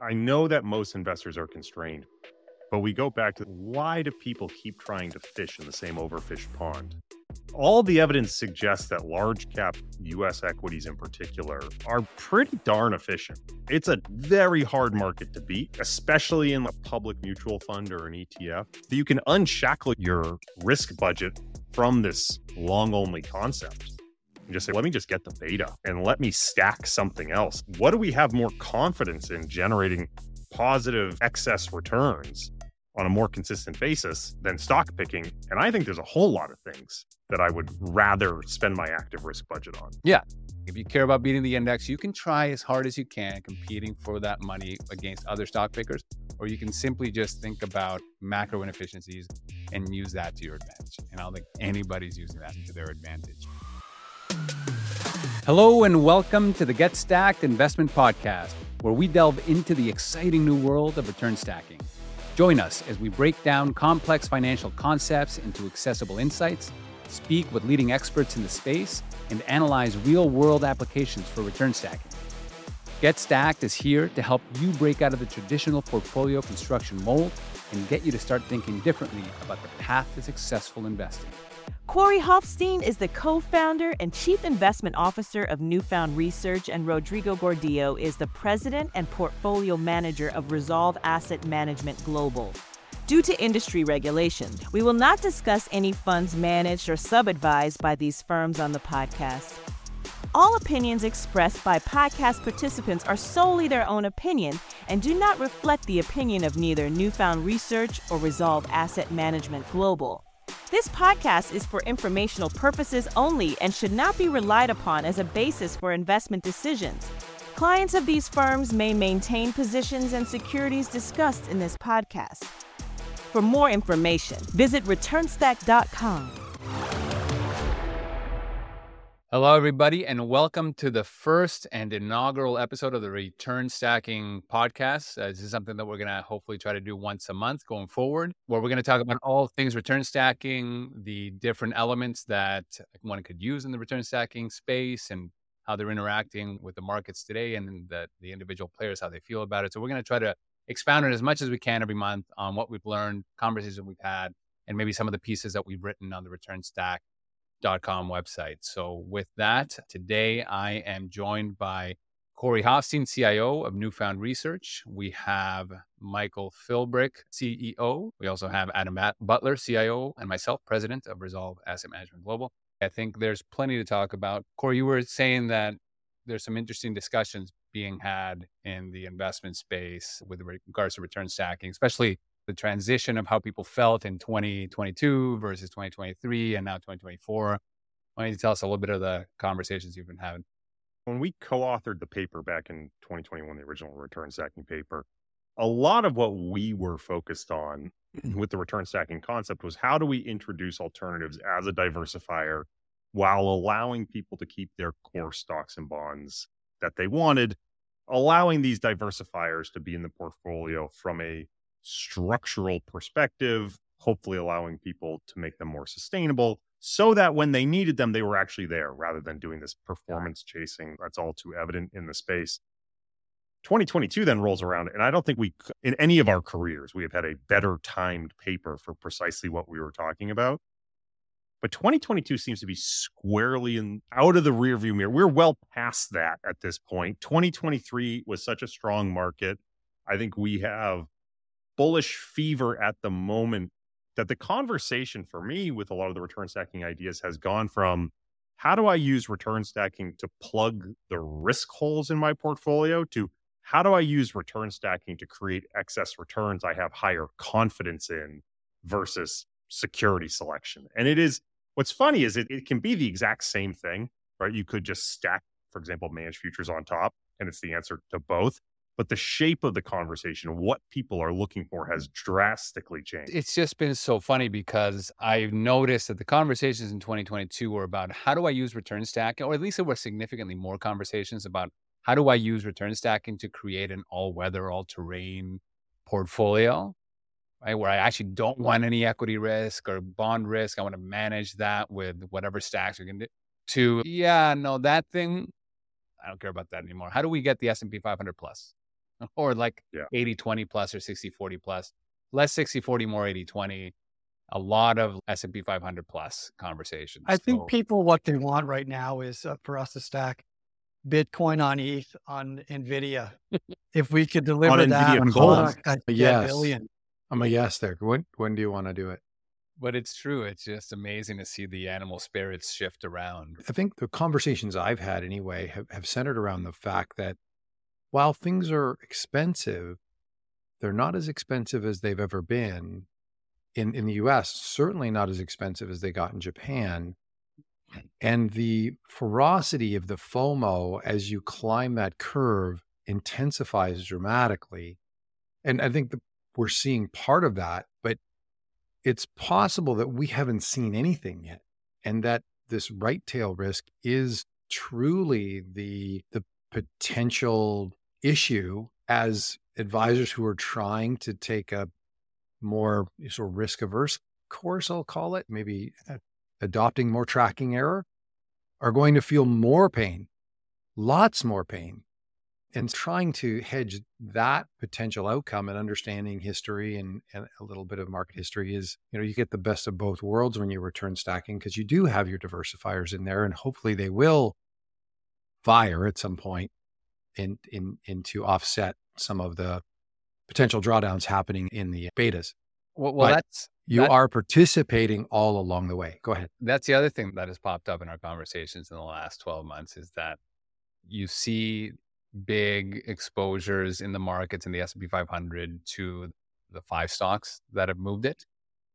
I know that most investors are constrained, but we go back to why do people keep trying to fish in the same overfished pond? All the evidence suggests that large cap US equities in particular are pretty darn efficient. It's a very hard market to beat, especially in a public mutual fund or an ETF. You can unshackle your risk budget from this long only concept and just say, let me just get the beta and let me stack something else. What do we have more confidence in generating positive excess returns on a more consistent basis than stock picking? And I think there's a whole lot of things that I would rather spend my active risk budget on. Yeah. If you care about beating the index, you can try as hard as you can competing for that money against other stock pickers, or you can simply just think about macro inefficiencies and use that to your advantage. And I don't think anybody's using that to their advantage. Hello and welcome to the Get Stacked Investment Podcast, where we delve into the exciting new world of return stacking. Join us as we break down complex financial concepts into accessible insights, speak with leading experts in the space, and analyze real-world applications for return stacking. Get Stacked is here to help you break out of the traditional portfolio construction mold and get you to start thinking differently about the path to successful investing. Corey Hoffstein is the co-founder and chief investment officer of Newfound Research, and Rodrigo Gordillo is the president and portfolio manager of Resolve Asset Management Global. Due to industry regulations, we will not discuss any funds managed or sub-advised by these firms on the podcast. All opinions expressed by podcast participants are solely their own opinion and do not reflect the opinion of neither Newfound Research or Resolve Asset Management Global. This podcast is for informational purposes only and should not be relied upon as a basis for investment decisions. Clients of these firms may maintain positions and securities discussed in this podcast. For more information, visit returnstack.com. Hello, everybody, and welcome to the first and inaugural episode of the Return Stacking Podcast. This is something that we're going to hopefully try to do once a month going forward, where we're going to talk about all things return stacking, the different elements that one could use in the return stacking space, and how they're interacting with the markets today and the individual players, how they feel about it. So we're going to try to expound it as much as we can every month on what we've learned, conversations we've had, and maybe some of the pieces that we've written on the returnstack.com website. So with that, today I am joined by Corey Hoffstein, CIO of Newfound Research. We have Michael Philbrick, CEO. We also have Adam Butler, CIO, and myself, President of Resolve Asset Management Global. I think there's plenty to talk about. Corey, you were saying that there's some interesting discussions being had in the investment space with regards to return stacking, especially the transition of how people felt in 2022 versus 2023 and now 2024. Why don't you tell us a little bit of the conversations you've been having? When we co-authored the paper back in 2021, the original return stacking paper, a lot of what we were focused on with the return stacking concept was how do we introduce alternatives as a diversifier while allowing people to keep their core stocks and bonds that they wanted, allowing these diversifiers to be in the portfolio from a structural perspective, hopefully allowing people to make them more sustainable so that when they needed them, they were actually there rather than doing this performance chasing. That's all too evident in the space. 2022 then rolls around, and I don't think in any of our careers, we have had a better timed paper for precisely what we were talking about. But 2022 seems to be squarely out of the rearview mirror. We're well past that at this point. 2023 was such a strong market. I think we have bullish fever at the moment that the conversation for me with a lot of the return stacking ideas has gone from how do I use return stacking to plug the risk holes in my portfolio to how do I use return stacking to create excess returns I have higher confidence in versus security selection. And it is, what's funny is it can be the exact same thing, right? You could just stack, for example, managed futures on top, and it's the answer to both. But the shape of the conversation, what people are looking for has drastically changed. It's just been so funny because I've noticed that the conversations in 2022 were about how do I use return stacking, or at least there were significantly more conversations about how do I use return stacking to create an all-weather, all-terrain portfolio, right? Where I actually don't want any equity risk or bond risk. I want to manage that with whatever stacks we can do. That thing, I don't care about that anymore. How do we get the S&P 500 plus? or like Yeah. 80-20 plus or 60-40 plus. Less 60-40, more 80-20. A lot of S&P 500 plus conversations. I think So people, what they want right now is for us to stack Bitcoin on ETH on NVIDIA. If we could deliver that NVIDIA Gold. at Yes. billion. I'm a yes there. When do you want to do it? But it's true. It's just amazing to see the animal spirits shift around. I think the conversations I've had anyway have centered around the fact that while things are expensive, they're not as expensive as they've ever been in the US, certainly not as expensive as they got in Japan. And the ferocity of the FOMO as you climb that curve intensifies dramatically. And I think we're seeing part of that, but it's possible that we haven't seen anything yet. And that this right tail risk is truly the potential issue as advisors who are trying to take a more sort of risk averse course, I'll call it, maybe adopting more tracking error, are going to feel more pain, lots more pain. And trying to hedge that potential outcome and understanding history and a little bit of market history is, you get the best of both worlds when you return stacking, because you do have your diversifiers in there, and hopefully they will fire at some point in to offset some of the potential drawdowns happening in the betas. Well, you are participating all along the way. Go ahead. That's the other thing that has popped up in our conversations in the last 12 months is that you see big exposures in the markets in the S&P 500 to the 5 stocks that have moved it.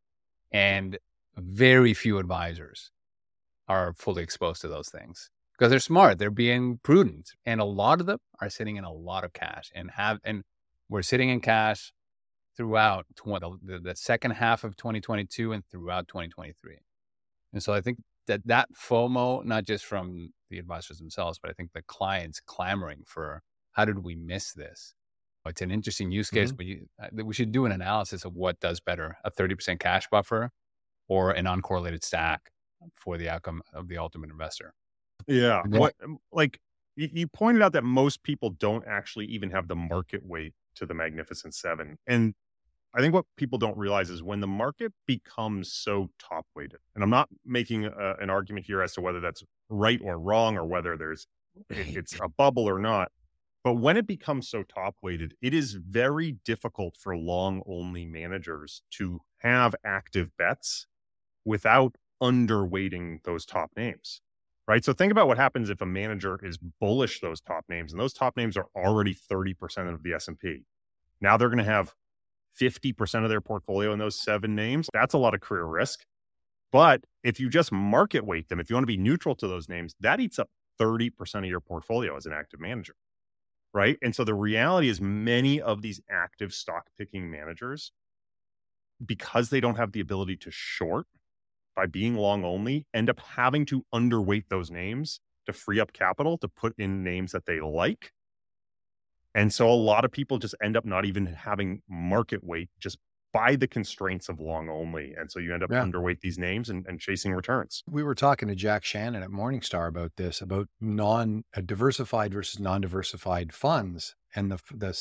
And very few advisors are fully exposed to those things because they're smart. They're being prudent. And a lot of them are sitting in a lot of cash and we're sitting in cash throughout the second half of 2022 and throughout 2023. And so I think that FOMO, not just from the advisors themselves, but I think the clients clamoring for, how did we miss this? It's an interesting use case, but we should do an analysis of what does better, a 30% cash buffer or an uncorrelated stack for the outcome of the ultimate investor. Yeah. You pointed out that most people don't actually even have the market weight to the Magnificent Seven. And I think what people don't realize is when the market becomes so top weighted, and I'm not making an argument here as to whether that's right or wrong or whether it's a bubble or not, but when it becomes so top weighted, it is very difficult for long only managers to have active bets without underweighting those top names. Right. So think about what happens if a manager is bullish those top names, and those top names are already 30% of the S&P. Now they're going to have 50% of their portfolio in those 7 names. That's a lot of career risk. But if you just market weight them, if you want to be neutral to those names, that eats up 30% of your portfolio as an active manager. Right. And so the reality is many of these active stock picking managers, because they don't have the ability to short by being long only, end up having to underweight those names to free up capital to put in names that they like. And so a lot of people just end up not even having market weight just by the constraints of long only. And so you end up underweight these names and chasing returns. We were talking to Jack Shannon at Morningstar about this, about diversified versus non-diversified funds and the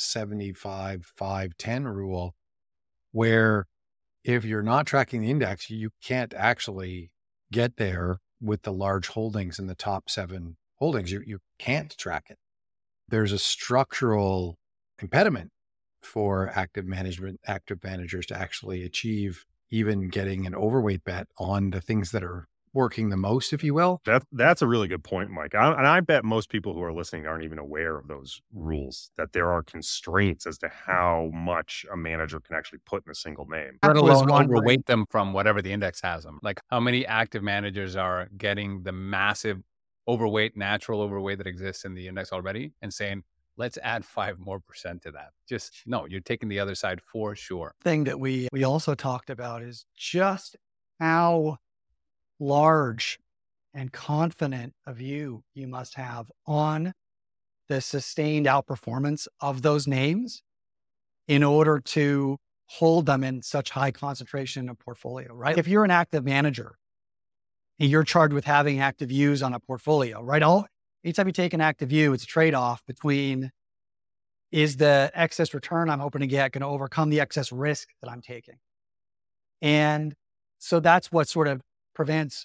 75-5-10 rule, where if you're not tracking the index, you can't actually get there with the large holdings in the top 7 holdings. You can't track it. There's a structural impediment for active managers to actually achieve even getting an overweight bet on the things that are working the most, if you will. That's a really good point, Mike. And I bet most people who are listening aren't even aware of those rules, that there are constraints as to how much a manager can actually put in a single name. Let alone overweight them from whatever the index has them. Like how many active managers are getting the massive overweight, natural overweight that exists in the index already and saying, let's add 5% more to that. Just no, you're taking the other side for sure. Thing that we also talked about is just how large and confident a view you must have on the sustained outperformance of those names in order to hold them in such high concentration in a portfolio, right? If you're an active manager and you're charged with having active views on a portfolio, right? Anytime you take an active view, it's a trade-off between is the excess return I'm hoping to get going to overcome the excess risk that I'm taking? And so that's what sort of prevents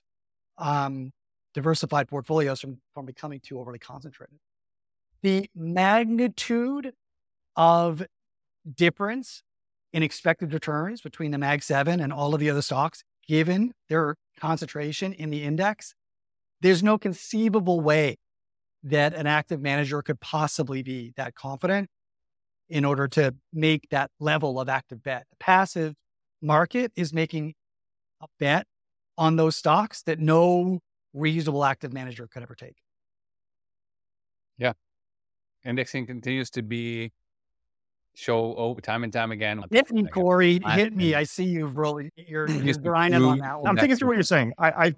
diversified portfolios from becoming too overly concentrated. The magnitude of difference in expected returns between the Mag 7 and all of the other stocks, given their concentration in the index, there's no conceivable way that an active manager could possibly be that confident in order to make that level of active bet. The passive market is making a bet on those stocks that no reasonable active manager could ever take. Yeah. Indexing continues to show time and time again. Hit me, Corey. Hit me. I see you're grinding on that one. I'm thinking through what you're saying.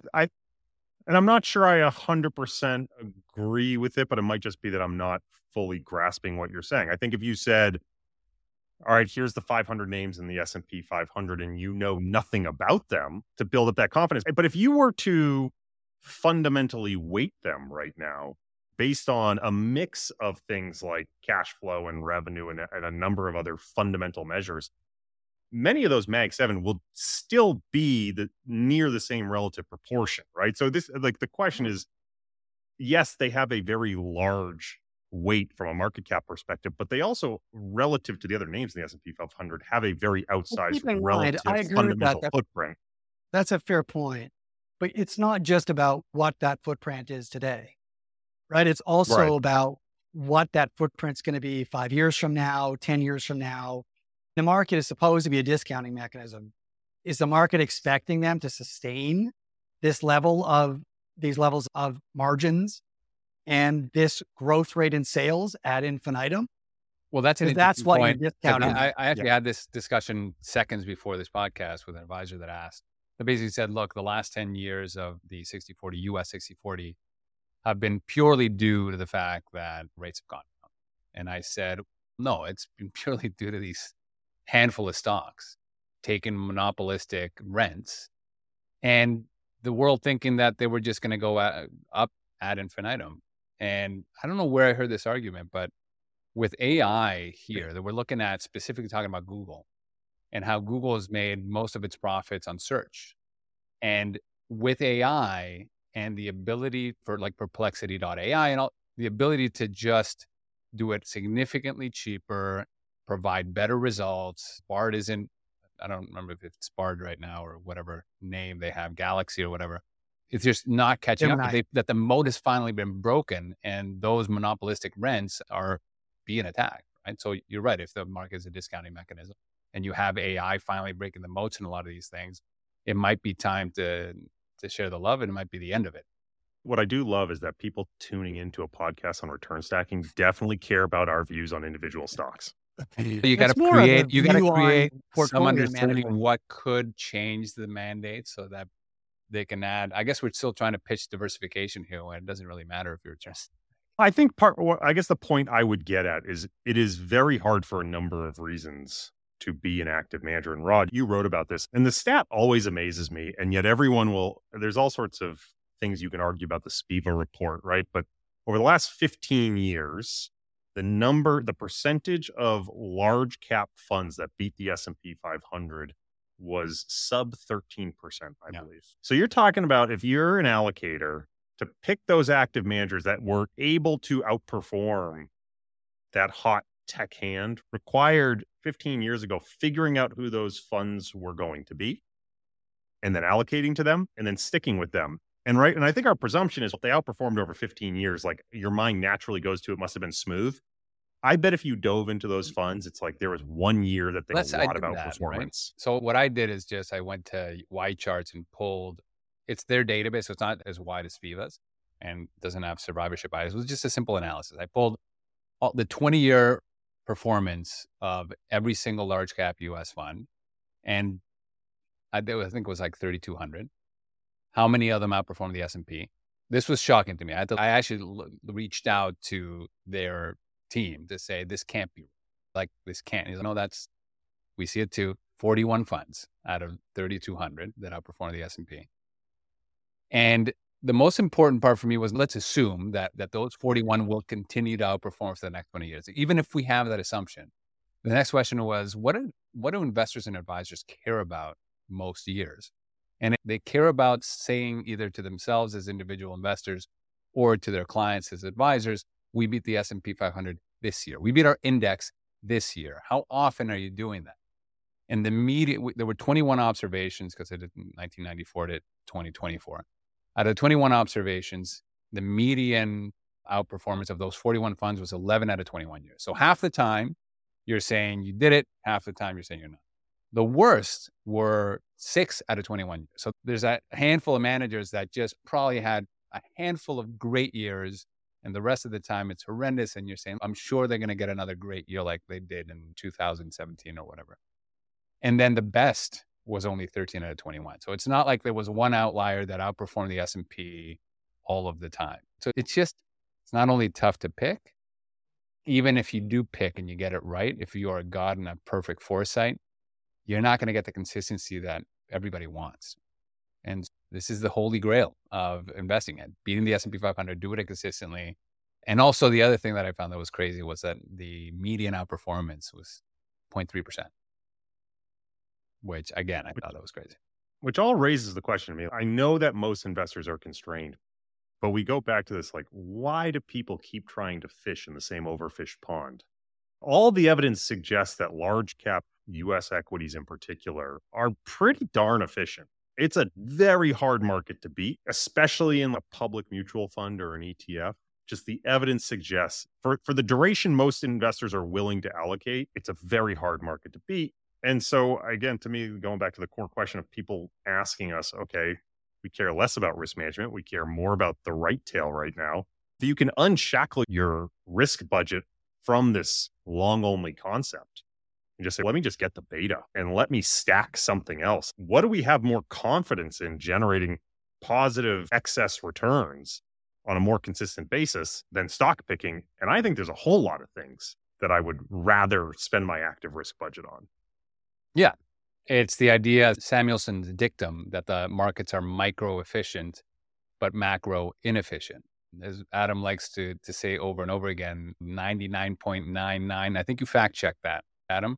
And I'm not sure I 100% agree with it, but it might just be that I'm not fully grasping what you're saying. I think if you said, all right, here's the 500 names in the S&P 500 and you know nothing about them to build up that confidence. But if you were to fundamentally weight them right now based on a mix of things like cash flow and revenue and a number of other fundamental measures, many of those Mag 7 will still be near the same relative proportion, right? So this, like, the question is, yes, they have a very large weight from a market cap perspective, but they also, relative to the other names in the S&P 500, have a very outsized relative fundamental footprint. That's a fair point, but it's not just about what that footprint is today, right? It's also about what that footprint's going to be 5 years from now, 10 years from now. The market is supposed to be a discounting mechanism. Is the market expecting them to sustain these levels of margins and this growth rate in sales ad infinitum? Well, that's what point. You're discounting. I actually had this discussion seconds before this podcast with an advisor that asked. That basically said, look, the last 10 years of the 60-40, US 60-40, have been purely due to the fact that rates have gone down. And I said, no, it's been purely due to these handful of stocks taking monopolistic rents and the world thinking that they were just going to go up ad infinitum. And I don't know where I heard this argument, but with AI here that we're looking at, specifically talking about Google and how Google has made most of its profits on search. And with AI and the ability for like Perplexity.ai and all, the ability to just do it significantly cheaper, provide better results. Bard isn't, I don't remember if it's Bard right now or whatever name they have, Galaxy or whatever. It's just not catching up. That the moat has finally been broken and those monopolistic rents are being attacked, right? So you're right. If the market is a discounting mechanism and you have AI finally breaking the moats in a lot of these things, it might be time to share the love and it might be the end of it. What I do love is that people tuning into a podcast on return stacking definitely care about our views on individual stocks. You got to create some understanding of what could change the mandate so that they can add. I guess we're still trying to pitch diversification here when it doesn't really matter if you're just. I think I guess the point I would get at is it is very hard for a number of reasons to be an active manager. And Rod, you wrote about this, and the stat always amazes me. And yet there's all sorts of things you can argue about the SPIVA report, right? But over the last 15 years, the percentage of large cap funds that beat the S&P 500 was sub 13%, I believe. So you're talking about, if you're an allocator, to pick those active managers that were able to outperform that hot tech hand required 15 years ago figuring out who those funds were going to be and then allocating to them and then sticking with them. And I think our presumption is if they outperformed over 15 years, like your mind naturally goes to, it must have been smooth. I bet if you dove into those funds, it's like there was 1 year that they had a lot of outperformance. Right? So what I did is I went to YCharts and pulled, it's their database, so it's not as wide as SPIVA's and doesn't have survivorship bias. It was just a simple analysis. I pulled the 20-year performance of every single large cap US fund. And I think it was like 3,200. How many of them outperformed the S&P? This was shocking to me. I actually reached out to their team to say, this can't be like, this can't. We see it too. 41 funds out of 3,200 that outperformed the S&P. And the most important part for me was, let's assume that those 41 will continue to outperform for the next 20 years. Even if we have that assumption, the next question was, what do investors and advisors care about most years? And they care about saying either to themselves as individual investors or to their clients as advisors, we beat the S&P 500 this year. We beat our index this year. How often are you doing that? And there were 21 observations, because I did 1994 to 2024. Out of 21 observations, the median outperformance of those 41 funds was 11 out of 21 years. So half the time you're saying you did it, half the time you're saying you're not. The worst were 6 out of 21 years. So there's a handful of managers that just probably had a handful of great years, and the rest of the time it's horrendous. And you're saying, I'm sure they're going to get another great year like they did in 2017 or whatever. And then the best was only 13 out of 21. So it's not like there was one outlier that outperformed the S&P all of the time. So it's not only tough to pick, even if you do pick and you get it right, if you are a god and have perfect foresight, you're not going to get the consistency that everybody wants. And this is the holy grail of investing in, beating the S&P 500, doing it consistently. And also the other thing that I found that was crazy was that the median outperformance was 0.3%. Which, again, I thought that was crazy. Which all raises the question to me. I know that most investors are constrained, but we go back to this, like, why do people keep trying to fish in the same overfished pond? All the evidence suggests that large cap US equities in particular are pretty darn efficient. It's a very hard market to beat, especially in a public mutual fund or an ETF. Just the evidence suggests for the duration most investors are willing to allocate, it's a very hard market to beat. And so, again, to me, going back to the core question of people asking us, okay, we care less about risk management. We care more about the right tail right now. That you can unshackle your risk budget from this long only concept and just say, let me just get the beta and let me stack something else. What do we have more confidence in generating positive excess returns on a more consistent basis than stock picking? And I think there's a whole lot of things that I would rather spend my active risk budget on. Yeah. It's the idea, Samuelson's dictum, that the markets are micro efficient, but macro inefficient. As Adam likes to say over and over again, 99.99, I think you fact checked that, Adam,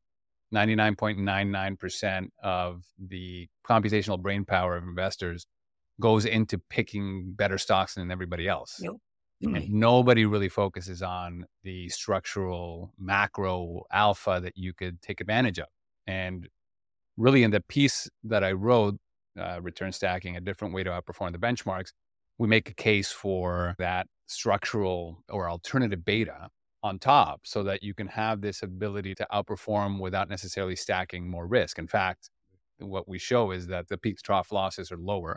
99.99% of the computational brain power of investors goes into picking better stocks than everybody else. Yep. And nobody really focuses on the structural macro alpha that you could take advantage of. And really, in the piece that I wrote, Return Stacking, A Different Way to Outperform the Benchmarks, we make a case for that structural or alternative beta on top so that you can have this ability to outperform without necessarily stacking more risk. In fact, what we show is that the peak to trough losses are lower.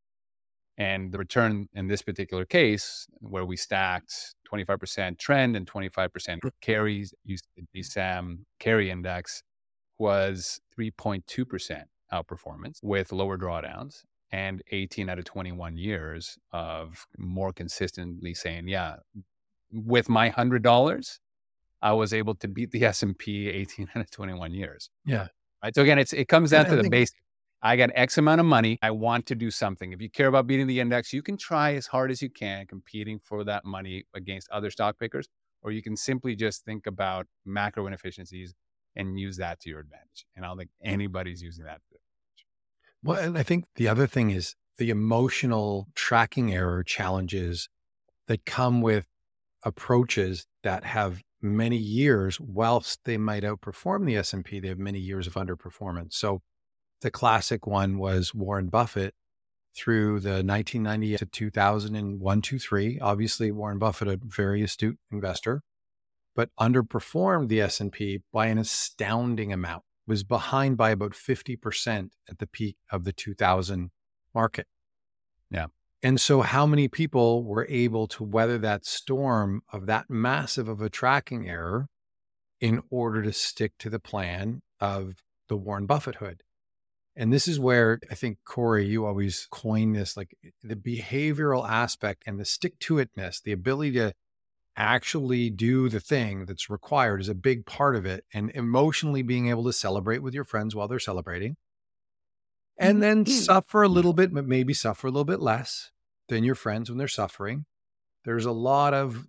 And the return in this particular case, where we stacked 25% trend and 25% carries, used the DSAM carry index, was 3.2% outperformance with lower drawdowns and 18 out of 21 years of more consistently saying, yeah, with my $100, I was able to beat the S&P 18 out of 21 years. Yeah. Right. So again, it comes down to the basic. I got X amount of money. I want to do something. If you care about beating the index, you can try as hard as you can competing for that money against other stock pickers, or you can simply just think about macro inefficiencies and use that to your advantage. And I don't think anybody's using that. Well, and I think the other thing is the emotional tracking error challenges that come with approaches that have many years, whilst they might outperform the S&P, they have many years of underperformance. So the classic one was Warren Buffett through the 1990 to 2001, 2, 3. Obviously, Warren Buffett, a very astute investor, but underperformed the S&P by an astounding amount, was behind by about 50% at the peak of the 2000 market. Yeah. And so how many people were able to weather that storm of that massive of a tracking error in order to stick to the plan of the Warren Buffett hood? And this is where I think, Corey, you always coin this, like the behavioral aspect and the stick-to-itness, the ability to actually do the thing that's required is a big part of it. And emotionally being able to celebrate with your friends while they're celebrating, and then suffer a little bit, but maybe suffer a little bit less. than your friends when they're suffering. There's a lot of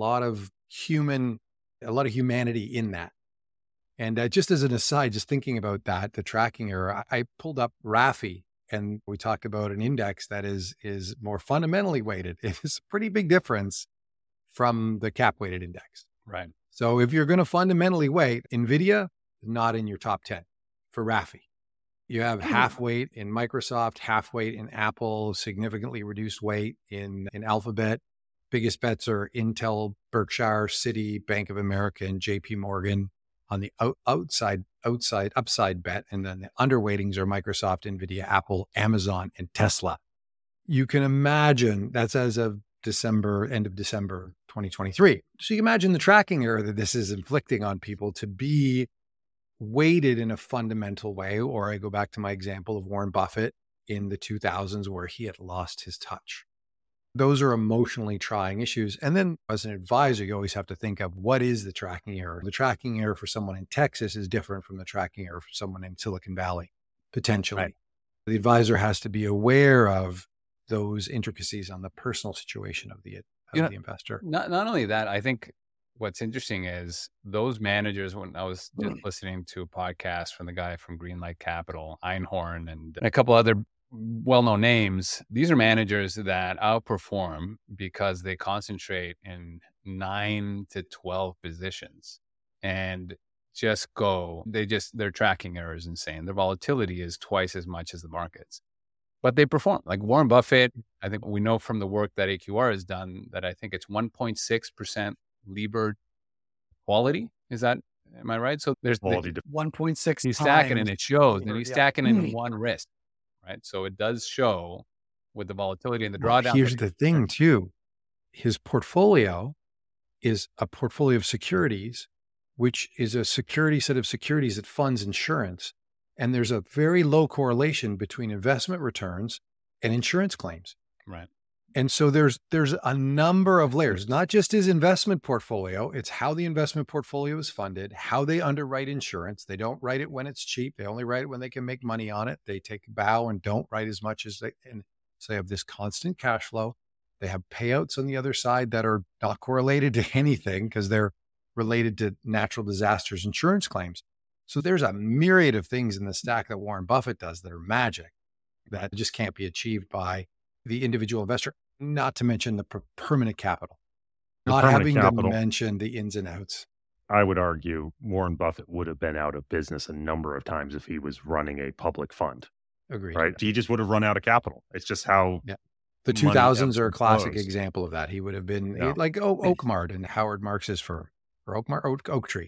humanity in that. And just as an aside, just thinking about that, the tracking error, I pulled up RAFI, and we talked about an index that is more fundamentally weighted. It's a pretty big difference from the cap weighted index. Right. So if you're going to fundamentally weight, NVIDIA, not in your top 10 for RAFI. You have half weight in Microsoft, half weight in Apple, significantly reduced weight in Alphabet. Biggest bets are Intel, Berkshire, Citi, Bank of America, and JP Morgan on the upside bet. And then the underweightings are Microsoft, NVIDIA, Apple, Amazon, and Tesla. You can imagine that's as of end of December 2023. So you can imagine the tracking error that this is inflicting on people to be weighted in a fundamental way. Or I go back to my example of Warren Buffett in the 2000s where he had lost his touch. Those are emotionally trying issues. And then as an advisor, you always have to think of what is the tracking error. The tracking error for someone in Texas is different from the tracking error for someone in Silicon Valley, potentially. Right. The advisor has to be aware of those intricacies on the personal situation of the investor. Not only that, I think what's interesting is those managers, when I was just listening to a podcast from the guy from Greenlight Capital, Einhorn, and a couple other well-known names, these are managers that outperform because they concentrate in 9 to 12 positions and their tracking error is insane. Their volatility is twice as much as the markets, but they perform. Like Warren Buffett, I think we know from the work that AQR has done that I think it's 1.6% levered quality. Am I right? So there's 1.6. He's stacking and it shows, and he's stacking in one risk. Right. So it does show with the volatility and the drawdown. Here's the thing too. His portfolio is a portfolio of securities, which is a set of securities that funds insurance. And there's a very low correlation between investment returns and insurance claims. Right. And so there's a number of layers, not just his investment portfolio. It's how the investment portfolio is funded, how they underwrite insurance. They don't write it when it's cheap. They only write it when they can make money on it. They take a bow and don't write as much as and so they have this constant cash flow. They have payouts on the other side that are not correlated to anything because they're related to natural disasters, insurance claims. So there's a myriad of things in the stack that Warren Buffett does that are magic that just can't be achieved by the individual investor. Not to mention the permanent capital, not having to mention the ins and outs. I would argue Warren Buffett would have been out of business a number of times if he was running a public fund. Agreed. Right. He just would have run out of capital. It's just how. Yeah. The 2000s are a classic example of that. He would have been like Oakmart and Howard Marks's firm, or Oaktree.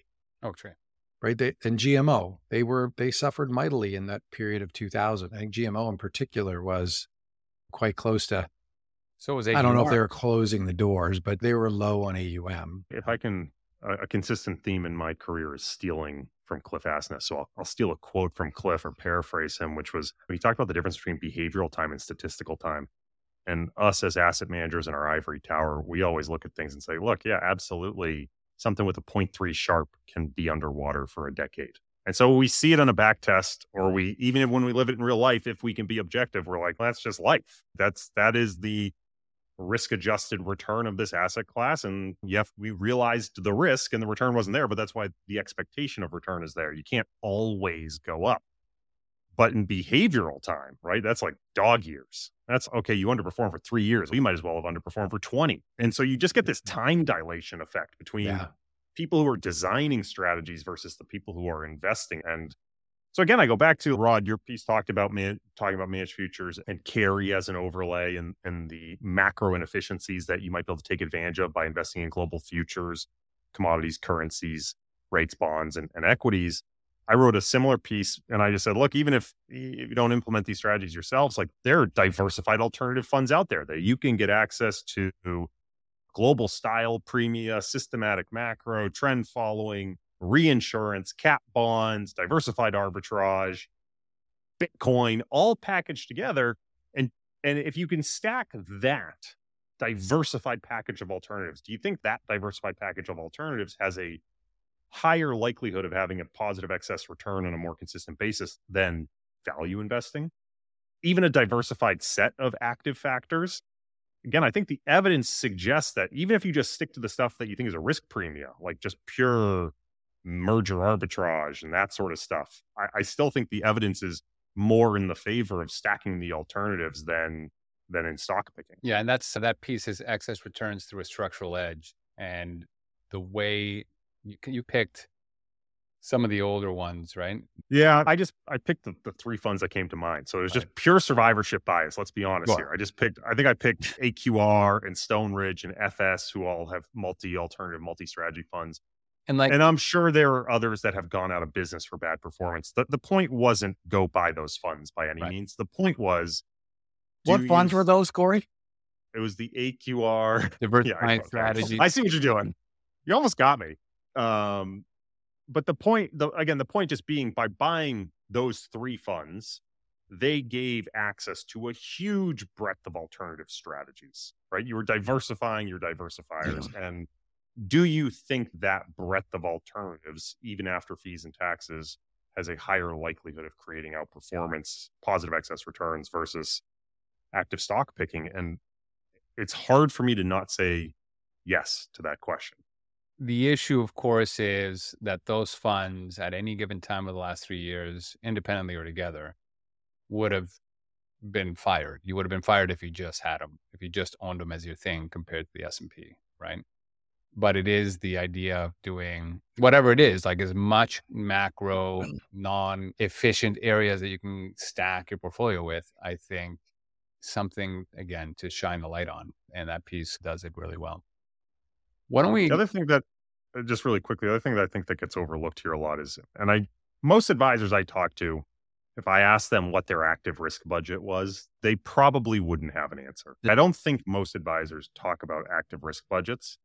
Right. And GMO, they suffered mightily in that period of 2000. I think GMO in particular was quite close to. So was AQR. I don't know if they were closing the doors, but they were low on AUM. If I can, a consistent theme in my career is stealing from Cliff Asness. So I'll steal a quote from Cliff or paraphrase him, which was, he talked about the difference between behavioral time and statistical time. And us as asset managers in our ivory tower, we always look at things and say, look, yeah, absolutely. Something with a 0.3 Sharpe can be underwater for a decade. And so we see it on a back test, or even when we live it in real life, if we can be objective, we're like, well, that's just life. That is the risk-adjusted return of this asset class. And we realized the risk and the return wasn't there, but that's why the expectation of return is there. You can't always go up. But in behavioral time, right, that's like dog years. That's okay. You underperform for 3 years. We might as well have underperformed for 20. And so you just get this time dilation effect between people who are designing strategies versus the people who are investing. And so again, I go back to Rod, your piece talking about managed futures and carry as an overlay and the macro inefficiencies that you might be able to take advantage of by investing in global futures, commodities, currencies, rates, bonds, and equities. I wrote a similar piece and I just said, look, even if you don't implement these strategies yourselves, like there are diversified alternative funds out there that you can get access to global style premia, systematic macro, trend following, reinsurance, cap bonds, diversified arbitrage, Bitcoin, all packaged together. And if you can stack that diversified package of alternatives, do you think that diversified package of alternatives has a higher likelihood of having a positive excess return on a more consistent basis than value investing? Even a diversified set of active factors again, I think the evidence suggests that even if you just stick to the stuff that you think is a risk premium, like just pure merger arbitrage and that sort of stuff, I still think the evidence is more in the favor of stacking the alternatives than in stock picking. Yeah, and that piece is excess returns through a structural edge, and the way you picked some of the older ones, right? Yeah, I picked the three funds that came to mind. So it was just pure survivorship bias. Let's be honest here. I think I picked AQR and Stone Ridge and FS, who all have multi-alternative, multi-strategy funds. And I'm sure there are others that have gone out of business for bad performance. The point wasn't go buy those funds by any means. The point was, what funds were those, Corey? It was the AQR diversified strategy. I see what you're doing. You almost got me. But the point just being, by buying those three funds, they gave access to a huge breadth of alternative strategies, right? You were diversifying your diversifiers. Yeah. And do you think that breadth of alternatives, even after fees and taxes, has a higher likelihood of creating outperformance, positive excess returns versus active stock picking? And it's hard for me to not say yes to that question. The issue, of course, is that those funds at any given time of the last 3 years, independently or together, would have been fired. You would have been fired if you just had them, if you just owned them as your thing compared to the S&P, right? But it is the idea of doing whatever it is, like as much macro, non-efficient areas that you can stack your portfolio with. I think something, again, to shine the light on. And that piece does it really well. Why don't we... The other thing that, just really quickly, the other thing that I think that gets overlooked here a lot is, and most advisors I talk to, if I ask them what their active risk budget was, they probably wouldn't have an answer. I don't think most advisors talk about active risk budgets,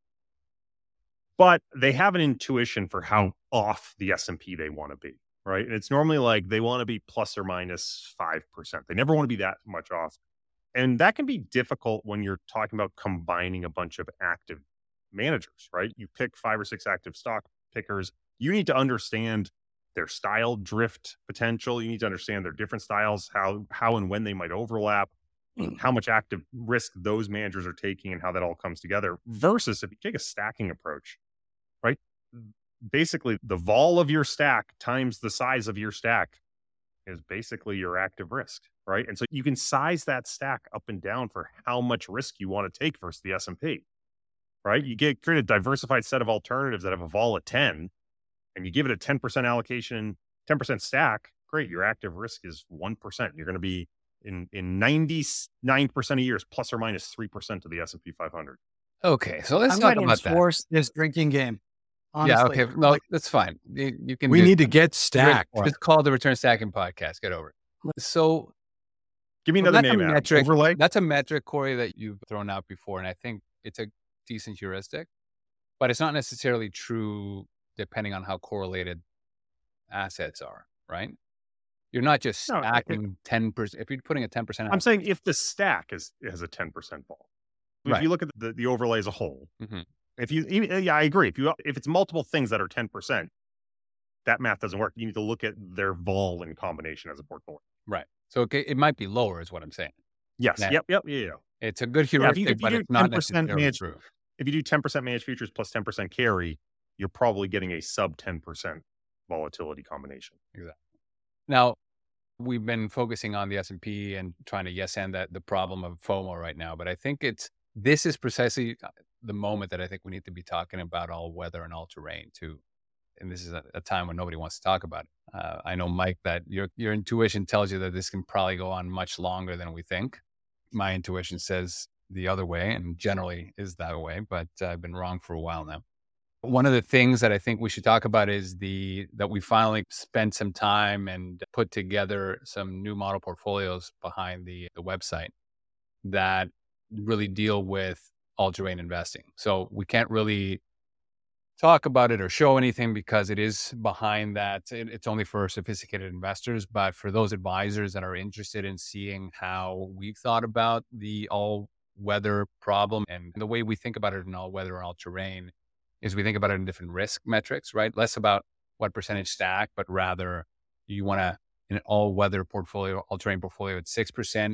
but they have an intuition for how off the S&P they want to be, right? And it's normally like they want to be plus or minus 5%. They never want to be that much off. And that can be difficult when you're talking about combining a bunch of active managers, right? You pick 5 or 6 active stock pickers. You need to understand their style drift potential. You need to understand their different styles, how and when they might overlap, how much active risk those managers are taking, and how that all comes together. Versus if you take a stacking approach, right? Basically, the vol of your stack times the size of your stack is basically your active risk, right? And so you can size that stack up and down for how much risk you want to take versus the S&P. Right? You create a diversified set of alternatives that have a vol of 10, and you give it a 10% allocation, 10% stack. Great. Your active risk is 1%. You're going to be in 99% of years, plus or minus 3% of the S&P 500. Okay. So let's talk about that. Enforce this drinking game. Honestly. Yeah. Okay. No, that's fine. You can. We need to get stacked. It's called the Return Stacking Podcast. Get over it. So give me another name. Overlay. That's a metric, Corey, that you've thrown out before. And I think it's a decent heuristic, but it's not necessarily true depending on how correlated assets are, right? You're not just stacking 10%. If you're putting a 10%, I'm saying if the stack has a 10% vol, if you look at the overlay as a whole, I agree. If it's multiple things that are 10%, that math doesn't work. You need to look at their vol in combination as a portfolio. Right. So it might be lower, is what I'm saying. Yes. Now, Yep. It's a good heuristic, but it's not necessarily true. If you do 10% managed futures plus 10% carry, you're probably getting a sub 10% volatility combination. Exactly. Now, we've been focusing on the S&P and trying to yes-and the problem of FOMO right now, but I think this is precisely the moment that I think we need to be talking about all weather and all terrain too. And this is a time when nobody wants to talk about it. I know, Mike, that your intuition tells you that this can probably go on much longer than we think. My intuition says the other way, and generally is that way, but I've been wrong for a while now. One of the things that I think we should talk about is that we finally spent some time and put together some new model portfolios behind the website that really deal with all-terrain investing. So we can't really talk about it or show anything because it is behind that. It's only for sophisticated investors, but for those advisors that are interested in seeing how we've thought about the all-weather problem, and the way we think about it in all-weather and all-terrain is we think about it in different risk metrics, right? Less about what percentage stack, but rather you want to, in an all-weather portfolio, all-terrain portfolio at 6%,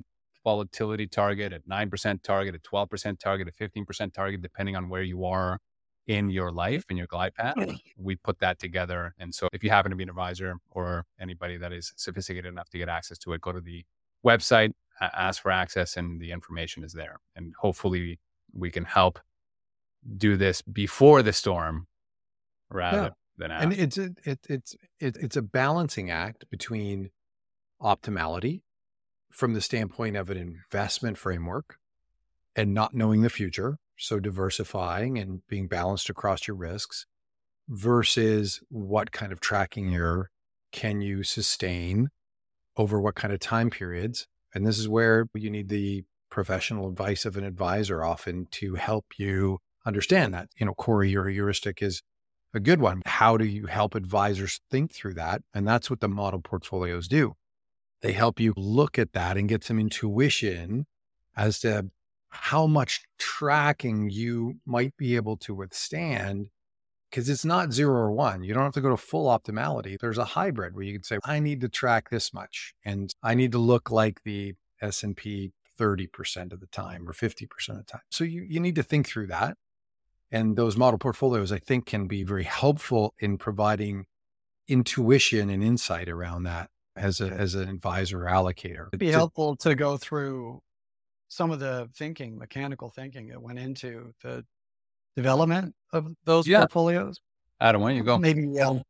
volatility target, a 9% target, a 12% target, a 15% target, depending on where you are in your life, in your glide path. We put that together. And so if you happen to be an advisor or anybody that is sophisticated enough to get access to it, go to the website, ask for access, and the information is there. And hopefully we can help do this before the storm rather than after. And it's a balancing act between optimality from the standpoint of an investment framework and not knowing the future. So diversifying and being balanced across your risks versus what kind of tracking error can you sustain over what kind of time periods. And this is where you need the professional advice of an advisor often to help you understand that. Corey, your heuristic is a good one. How do you help advisors think through that? And that's what the model portfolios do. They help you look at that and get some intuition as to how much tracking you might be able to withstand, because it's not 0 or 1. You don't have to go to full optimality. There's a hybrid where you can say, I need to track this much and I need to look like the S&P 30% of the time or 50% of the time. So you need to think through that. And those model portfolios, I think, can be very helpful in providing intuition and insight around that as an advisor or allocator. It'd be helpful to go through some of the mechanical thinking that went into the development of those portfolios. Adam, why don't you go? Maybe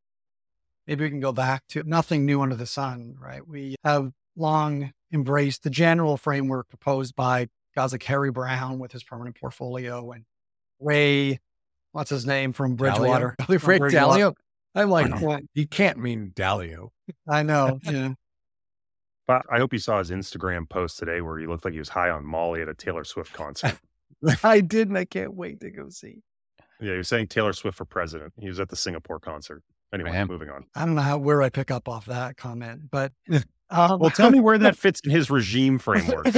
we can go back to nothing new under the sun, right? We have long embraced the general framework proposed by guys like Harry Brown with his permanent portfolio and Ray, what's his name from Bridgewater? Ray Dalio. I'm like, you can't mean Dalio. I know. Yeah. But I hope you saw his Instagram post today where he looked like he was high on Molly at a Taylor Swift concert. I did, and I can't wait to go see. Yeah, he was saying Taylor Swift for president. He was at the Singapore concert. Anyway, moving on. I don't know where I pick up off that comment, but well, tell me where that fits in his regime framework.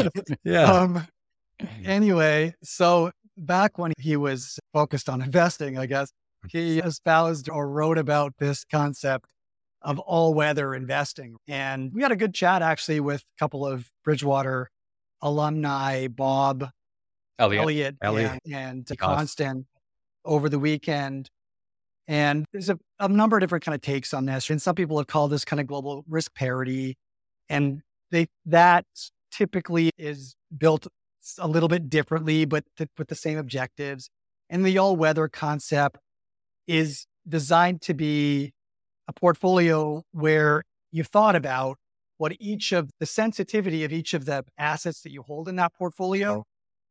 Anyway, so back when he was focused on investing, I guess, he espoused or wrote about this concept of all-weather investing. And we had a good chat actually with a couple of Bridgewater alumni, Bob Elliott. And Constant over the weekend. And there's a number of different kind of takes on this. And some people have called this kind of global risk parity. And that typically is built a little bit differently, but with the same objectives. And the all-weather concept is designed to be a portfolio where you've thought about what each of the sensitivity of each of the assets that you hold in that portfolio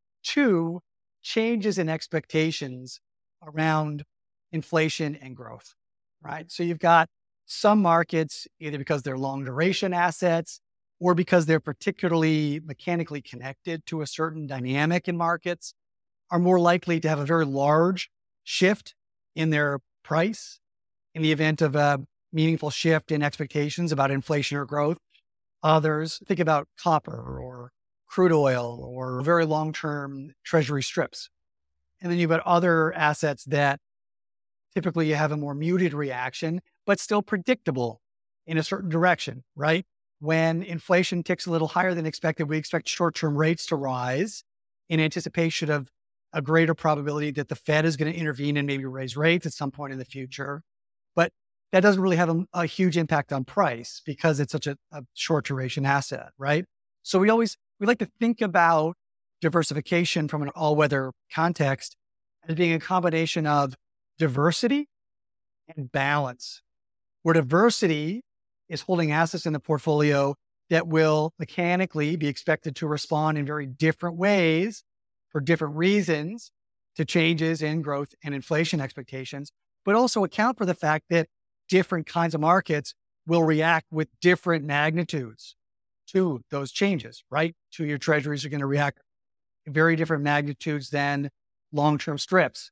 to changes in expectations around inflation and growth, right? So you've got some markets, either because they're long duration assets or because they're particularly mechanically connected to a certain dynamic in markets, are more likely to have a very large shift in their price in the event of a meaningful shift in expectations about inflation or growth. Others, think about copper or crude oil or very long-term treasury strips. And then you've got other assets that typically you have a more muted reaction, but still predictable in a certain direction, right? When inflation ticks a little higher than expected, we expect short-term rates to rise in anticipation of a greater probability that the Fed is going to intervene and maybe raise rates at some point in the future. But that doesn't really have a huge impact on price because it's such a short duration asset, right? So we like to think about diversification from an all-weather context as being a combination of diversity and balance, where diversity is holding assets in the portfolio that will mechanically be expected to respond in very different ways for different reasons to changes in growth and inflation expectations, but also account for the fact that different kinds of markets will react with different magnitudes to those changes, right? Two-year treasuries are going to react in very different magnitudes than long-term strips.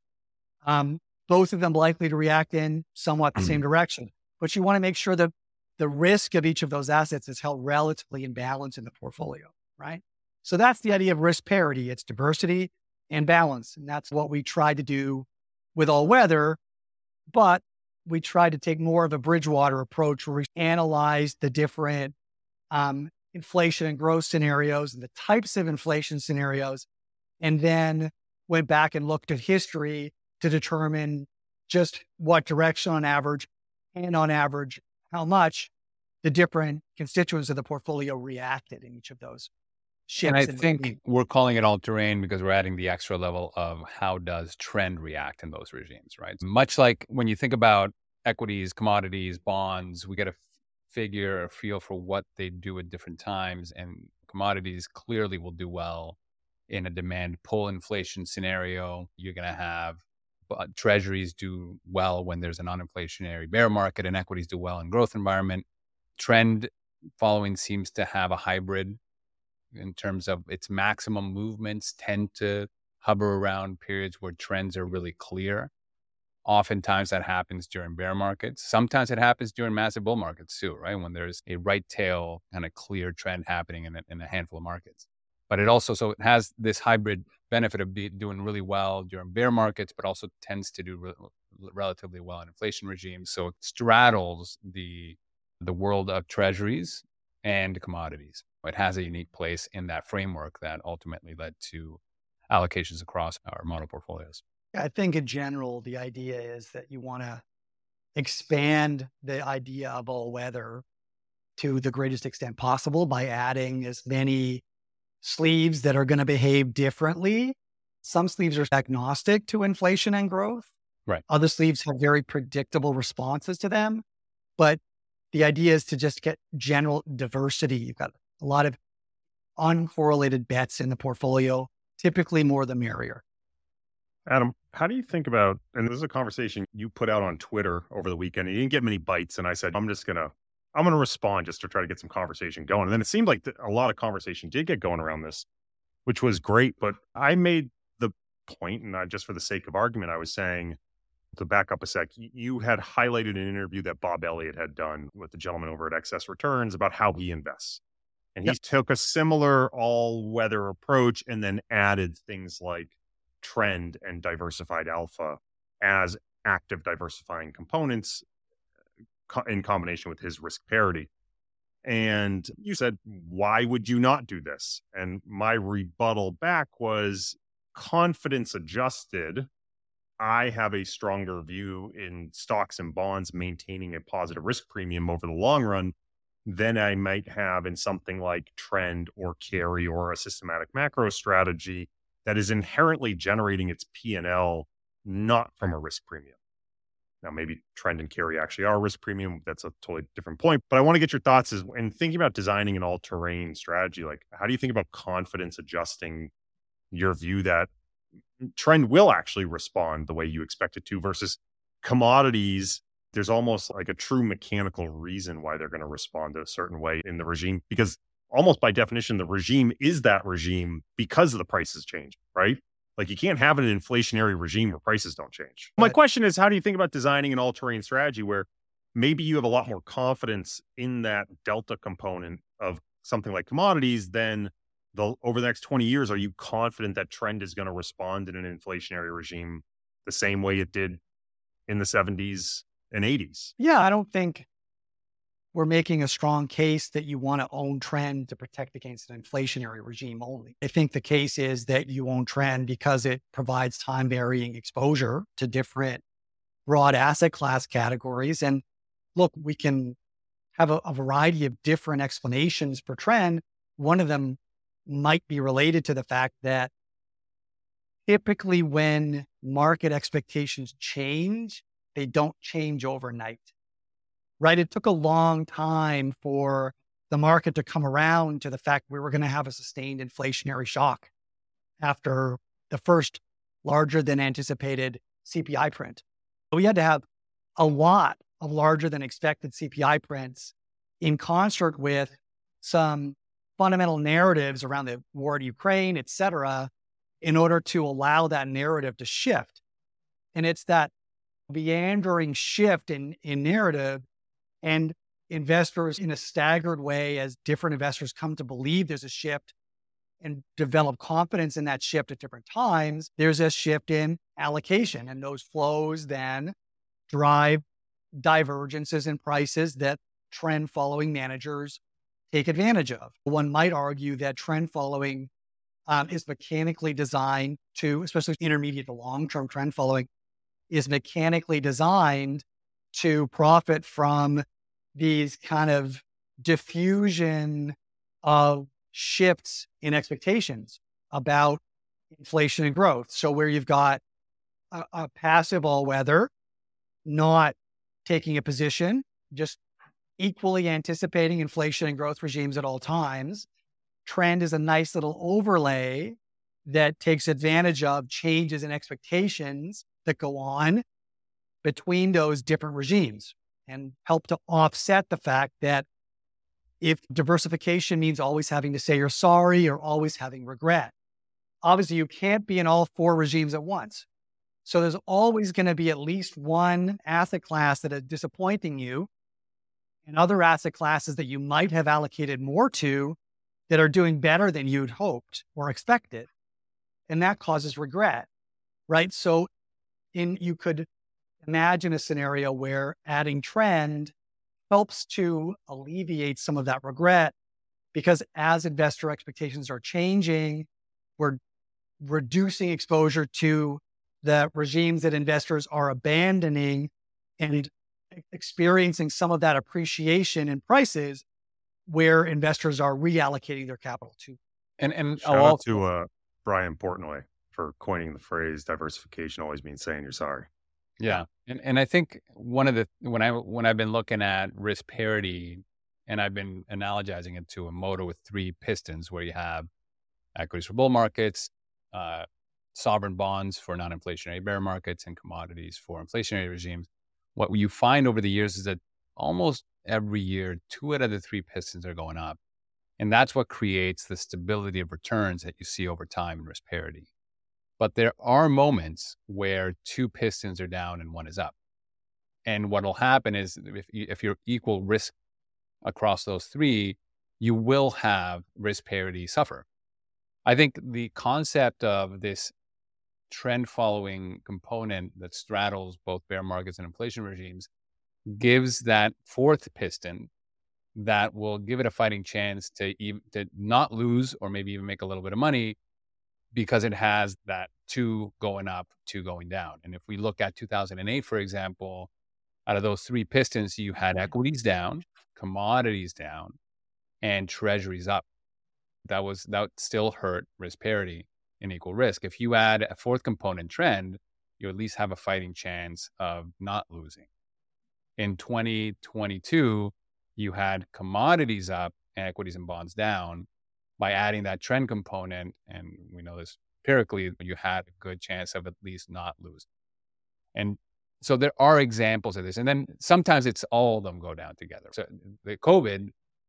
Both of them likely to react in somewhat the same direction, but you want to make sure that the risk of each of those assets is held relatively in balance in the portfolio, right? So that's the idea of risk parity. It's diversity and balance. And that's what we tried to do with all weather, but we tried to take more of a Bridgewater approach where we analyze the different inflation and growth scenarios and the types of inflation scenarios, and then went back and looked at history to determine just what direction on average, and on average, how much the different constituents of the portfolio reacted in each of those shifts. And I think we're calling it all terrain because we're adding the extra level of how does trend react in those regimes, right? Much like when you think about equities, commodities, bonds, we get a feel for what they do at different times. And commodities clearly will do well in a demand pull inflation scenario. You're going to have treasuries do well when there's an uninflationary bear market, and equities do well in growth environment. Trend following seems to have a hybrid in terms of its maximum movements tend to hover around periods where trends are really clear. Oftentimes that happens during bear markets. Sometimes it happens during massive bull markets too, right? When there's a right tail kind of clear trend happening in a handful of markets. But it also, so it has this hybrid benefit of doing really well during bear markets, but also tends to do relatively well in inflation regimes. So it straddles the world of treasuries and commodities. It has a unique place in that framework that ultimately led to allocations across our model portfolios. I think in general, the idea is that you want to expand the idea of all weather to the greatest extent possible by adding as many sleeves that are going to behave differently. Some sleeves are agnostic to inflation and growth. Right. Other sleeves have very predictable responses to them. But the idea is to just get general diversity. You've got a lot of uncorrelated bets in the portfolio, typically more the merrier. Adam, how do you think about, and this is a conversation you put out on Twitter over the weekend, and you didn't get many bites, and I said, I'm going to respond just to try to get some conversation going. And then it seemed like a lot of conversation did get going around this, which was great. But I made the point, and just for the sake of argument, I was saying, to back up a sec, you had highlighted an interview that Bob Elliott had done with the gentleman over at Excess Returns about how he invests. And he took a similar all-weather approach and then added things like trend and diversified alpha as active diversifying components in combination with his risk parity. And you said, why would you not do this? And my rebuttal back was, confidence adjusted, I have a stronger view in stocks and bonds maintaining a positive risk premium over the long run than I might have in something like trend or carry or a systematic macro strategy that is inherently generating its P&L not from a risk premium. Now, maybe trend and carry actually are risk premium. That's a totally different point. But I want to get your thoughts in thinking about designing an all-terrain strategy. Like, how do you think about confidence adjusting your view that trend will actually respond the way you expect it to versus commodities? There's almost like a true mechanical reason why they're going to respond a certain way in the regime, because almost by definition, the regime is that regime because of the prices change, right? Like, you can't have an inflationary regime where prices don't change. My question is, how do you think about designing an all-terrain strategy where maybe you have a lot more confidence in that delta component of something like commodities than over the next 20 years? Are you confident that trend is going to respond in an inflationary regime the same way it did in the 70s and 80s? Yeah, I don't think we're making a strong case that you want to own trend to protect against an inflationary regime only. I think the case is that you own trend because it provides time varying exposure to different broad asset class categories. And look, we can have a variety of different explanations for trend. One of them might be related to the fact that typically when market expectations change, they don't change overnight. Right? It took a long time for the market to come around to the fact we were going to have a sustained inflationary shock after the first larger than anticipated CPI print. We had to have a lot of larger than expected CPI prints in concert with some fundamental narratives around the war in Ukraine, et cetera, in order to allow that narrative to shift. And it's that meandering shift in narrative, and investors in a staggered way, as different investors come to believe there's a shift and develop confidence in that shift at different times, there's a shift in allocation. And those flows then drive divergences in prices that trend following managers take advantage of. One might argue that trend following is mechanically designed to, especially intermediate to long-term trend following, is mechanically designed to profit from these kind of diffusion of shifts in expectations about inflation and growth. So where you've got a passive all-weather, not taking a position, just equally anticipating inflation and growth regimes at all times. Trend is a nice little overlay that takes advantage of changes in expectations that go on between those different regimes and help to offset the fact that if diversification means always having to say you're sorry or always having regret, obviously you can't be in all four regimes at once. So there's always going to be at least one asset class that is disappointing you and other asset classes that you might have allocated more to that are doing better than you'd hoped or expected. And that causes regret, right? So you could imagine a scenario where adding trend helps to alleviate some of that regret, because as investor expectations are changing, we're reducing exposure to the regimes that investors are abandoning and experiencing some of that appreciation in prices where investors are reallocating their capital to. And Shout out to Brian Portnoy for coining the phrase "diversification always means saying you're sorry." Yeah. And I think one of the, when I've been looking at risk parity and I've been analogizing it to a motor with three pistons where you have equities for bull markets, sovereign bonds for non-inflationary bear markets, and commodities for inflationary regimes. What you find over the years is that almost every year, 2 out of the 3 pistons are going up. And that's what creates the stability of returns that you see over time in risk parity. But there are moments where 2 pistons are down and 1 is up. And what will happen is if you're equal risk across those 3, you will have risk parity suffer. I think the concept of this trend following component that straddles both bear markets and inflation regimes gives that 4th piston that will give it a fighting chance to not lose or maybe even make a little bit of money, because it has that 2 going up, 2 going down. And if we look at 2008, for example, out of those 3 pistons, you had equities down, commodities down, and treasuries up. That still hurt risk parity in equal risk. If you add a 4th component, trend, you at least have a fighting chance of not losing. In 2022, you had commodities up and equities and bonds down. By adding that trend component, and we know this empirically, you had a good chance of at least not losing. And so there are examples of this. And then sometimes it's all of them go down together. So the COVID,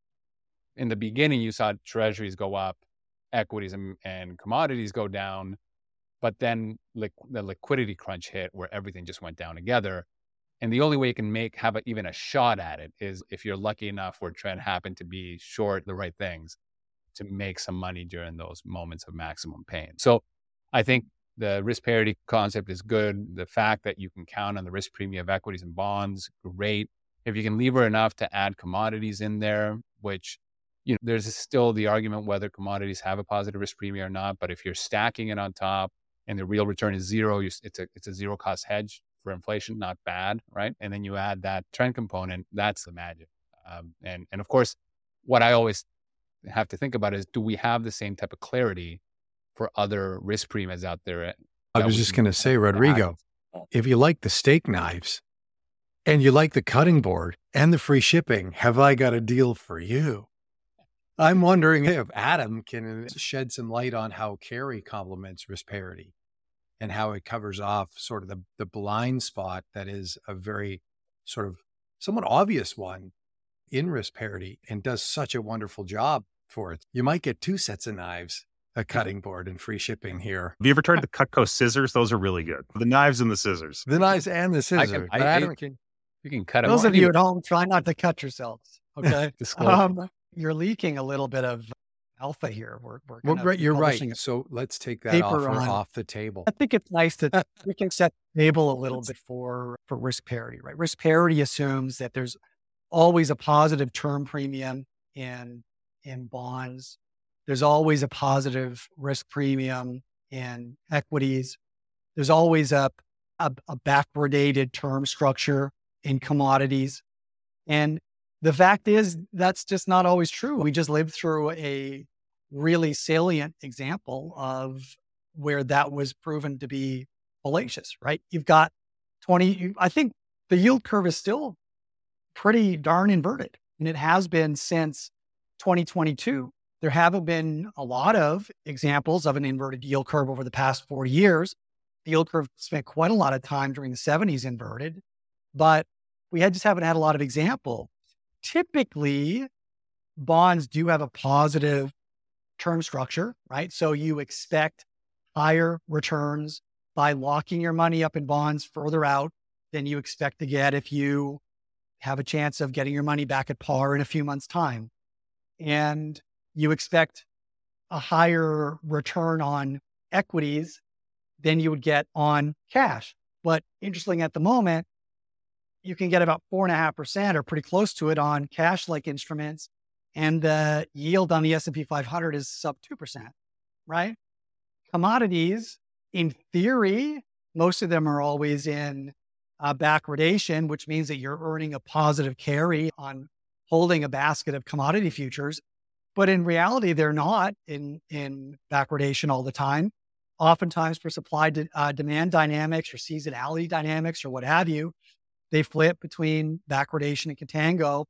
in the beginning, you saw treasuries go up, equities and commodities go down, but then the liquidity crunch hit where everything just went down together. And the only way you can have even a shot at it is if you're lucky enough where trend happened to be short the right things to make some money during those moments of maximum pain. So I think the risk parity concept is good. The fact that you can count on the risk premium of equities and bonds, great. If you can lever enough to add commodities in there, which, there's still the argument whether commodities have a positive risk premium or not. But if you're stacking it on top and the real return is 0, it's a zero cost hedge for inflation, not bad, right? And then you add that trend component, that's the magic. And of course, what I always have to think about is, do we have the same type of clarity for other risk premiums out there? I was just going to say, Rodrigo, if you like the steak knives and you like the cutting board and the free shipping, have I got a deal for you? I'm wondering if Adam can shed some light on how carry complements risk parity and how it covers off sort of the blind spot that is a very sort of somewhat obvious one in risk parity and does such a wonderful job for it. You might get 2 sets of knives, a cutting board and free shipping here. Have you ever tried the Cutco scissors? Those are really good. The knives and the scissors. The knives and the scissors. You can cut them. Those of you at home, try not to cut yourselves. Okay. Disclosure. You're leaking a little bit of alpha here. You're right. So let's take that off the table. I think it's nice that we can set the table a little bit for risk parity, right? Risk parity assumes that there's always a positive term premium in bonds. There's always a positive risk premium in equities. There's always a backwardated term structure in commodities. And the fact is, that's just not always true. We just lived through a really salient example of where that was proven to be fallacious, right? You've got I think the yield curve is still pretty darn inverted, and it has been since 2022. There haven't been a lot of examples of an inverted yield curve over the past 40 years. The yield curve spent quite a lot of time during the 70s inverted, but we just haven't had a lot of example. Typically, bonds do have a positive term structure, right? So you expect higher returns by locking your money up in bonds further out than you expect to get if you have a chance of getting your money back at par in a few months' time. And you expect a higher return on equities than you would get on cash. But interesting, at the moment, you can get about 4.5% or pretty close to it on cash-like instruments. And the yield on the S&P 500 is sub 2%, right? Commodities, in theory, most of them are always in backwardation, which means that you're earning a positive carry on holding a basket of commodity futures. But in reality, they're not in backwardation all the time. Oftentimes for supply demand dynamics or seasonality dynamics or what have you, they flip between backwardation and contango.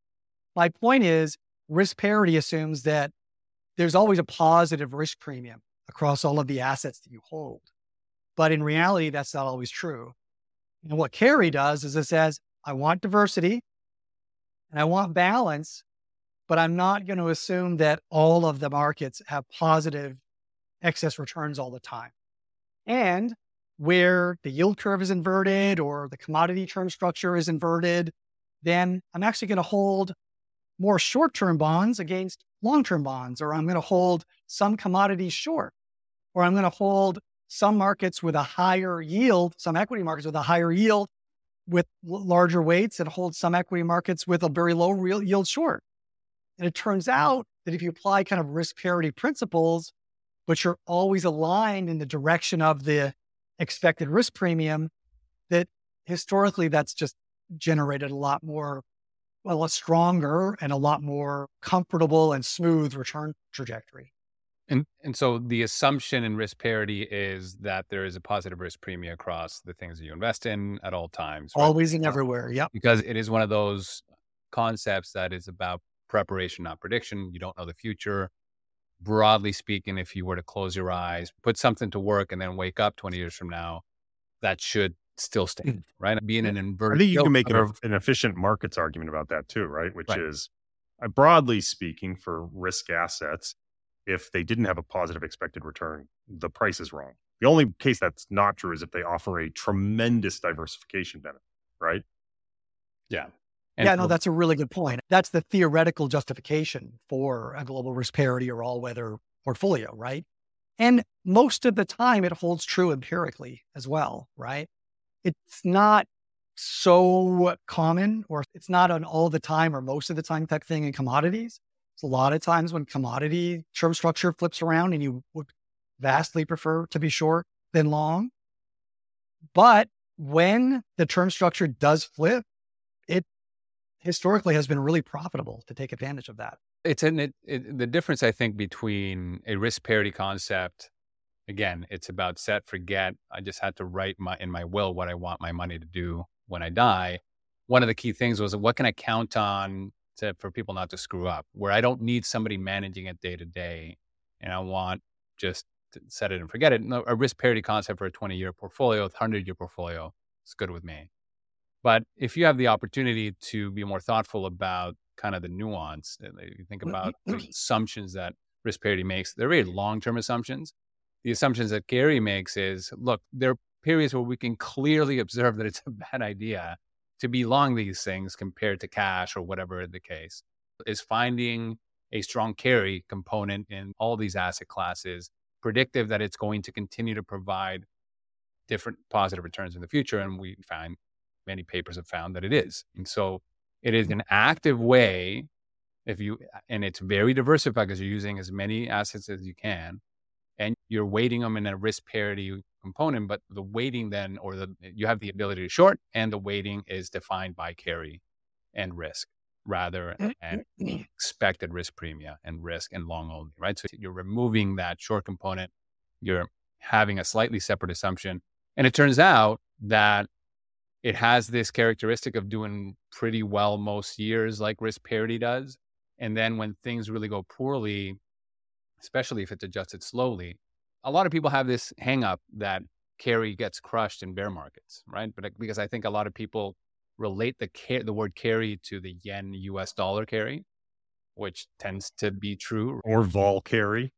My point is, risk parity assumes that there's always a positive risk premium across all of the assets that you hold. But in reality, that's not always true. And what carry does is it says, I want diversity and I want balance, but I'm not going to assume that all of the markets have positive excess returns all the time. And where the yield curve is inverted or the commodity term structure is inverted, then I'm actually going to hold more short-term bonds against long-term bonds, or I'm going to hold some commodities short, or I'm going to hold some markets with a higher yield, some equity markets with a higher yield with larger weights, and hold some equity markets with a very low real yield short. And it turns out that if you apply kind of risk parity principles, but you're always aligned in the direction of the expected risk premium, that historically that's just generated a lot stronger and a lot more comfortable and smooth return trajectory. And so the assumption in risk parity is that there is a positive risk premium across the things that you invest in at all times. Right? Always and everywhere. Yep. Because it is one of those concepts that is about preparation, not prediction. You don't know the future. Broadly speaking, if you were to close your eyes, put something to work, and then wake up 20 years from now, that should still stay, right? Being an inverted. I think you can make an efficient markets argument about that too, right? Which is, broadly speaking, for risk assets, if they didn't have a positive expected return, the price is wrong. The only case that's not true is if they offer a tremendous diversification benefit, right? Yeah. That's a really good point. That's the theoretical justification for a global risk parity or all-weather portfolio, right? And most of the time it holds true empirically as well, right? It's not so common, or it's not an all the time or most of the time type thing in commodities. It's a lot of times when commodity term structure flips around and you would vastly prefer to be short than long. But when the term structure does flip, it historically has been really profitable to take advantage of that. The difference, I think, between a risk parity concept, again, it's about set, forget. I just had to write in my will what I want my money to do when I die. One of the key things was, what can I count on for people not to screw up, where I don't need somebody managing it day to day, and I want just to set it and forget it. No, a risk parity concept for a 20-year portfolio, a 100-year portfolio, is good with me. But if you have the opportunity to be more thoughtful about kind of the nuance, you think about the assumptions that risk parity makes, they're very long-term assumptions. The assumptions that Gary makes is, look, there are periods where we can clearly observe that it's a bad idea to be long these things compared to cash or whatever the case. Is finding a strong carry component in all these asset classes predictive that it's going to continue to provide different positive returns in the future? And we find many papers have found that it is. And so it is an active way And it's very diversified because you're using as many assets as you can, and you're weighting them in a risk parity component, but the weighting then, you have the ability to short, and the weighting is defined by carry and risk rather than expected risk premia and risk and long only, right? So you're removing that short component, you're having a slightly separate assumption. And it turns out that it has this characteristic of doing pretty well most years, like risk parity does. And then when things really go poorly, especially if it's adjusted slowly, a lot of people have this hang up that carry gets crushed in bear markets, right? But because I think a lot of people relate the word carry to the yen US dollar carry, which tends to be true. Or vol carry.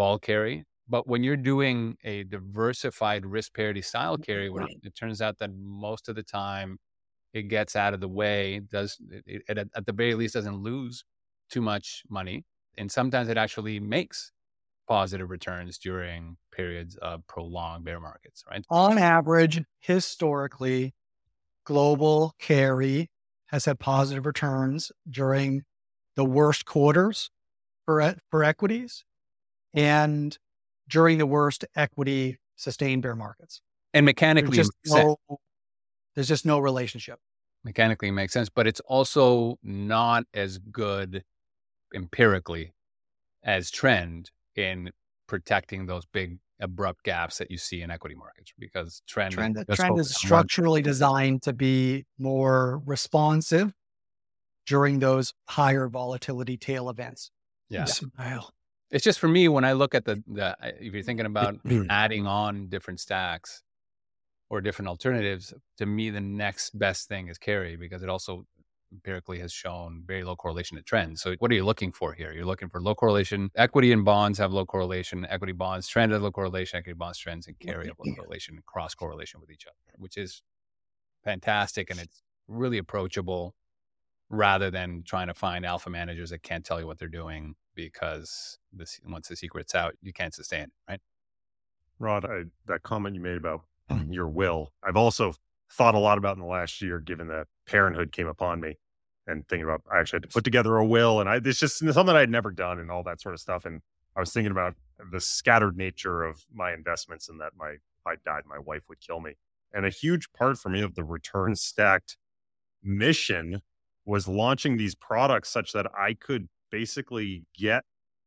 But when you're doing a diversified risk parity style carry, it turns out that most of the time it gets out of the way, at the very least doesn't lose too much money. And sometimes it actually makes positive returns during periods of prolonged bear markets, right? On average, historically, global carry has had positive returns during the worst quarters for equities and during the worst equity sustained bear markets. And mechanically, there's just no relationship. Mechanically makes sense, but it's also not as good empirically as trend in protecting those big abrupt gaps that you see in equity markets, because trend is structurally designed to be more responsive during those higher volatility tail events. Yeah. It's just, for me, when I look at if you're thinking about adding on different stacks or different alternatives, to me, the next best thing is carry, because it also empirically has shown very low correlation to trends. So what are you looking for here? You're looking for low correlation. Equity and bonds have low correlation. Equity bonds trend have low correlation. Equity bonds trends and carry have low correlation and cross correlation with each other, which is fantastic. And it's really approachable, rather than trying to find alpha managers that can't tell you what they're doing, because once the secret's out, you can't sustain it, right? Rod, that comment you made about your will, I've also thought a lot about in the last year, given that parenthood came upon me, and thinking about, I actually had to put together a will, and it's just something I'd never done and all that sort of stuff. And I was thinking about the scattered nature of my investments, and that if I died, my wife would kill me. And a huge part for me of the return stacked mission was launching these products such that I could basically get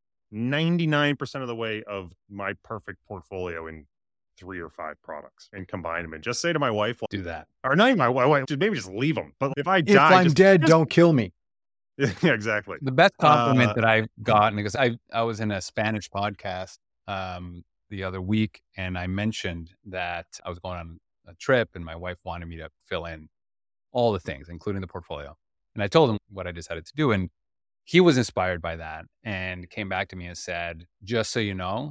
99% of the way of my perfect portfolio in 3 or 5 products and combine them, and just say to my wife, do that. Or not even my wife, maybe just leave them. But if I'm dead, don't kill me. Yeah, exactly. The best compliment that I've gotten, because I was in a Spanish podcast the other week, and I mentioned that I was going on a trip and my wife wanted me to fill in all the things, including the portfolio. And I told him what I decided to do. And he was inspired by that and came back to me and said, just so you know,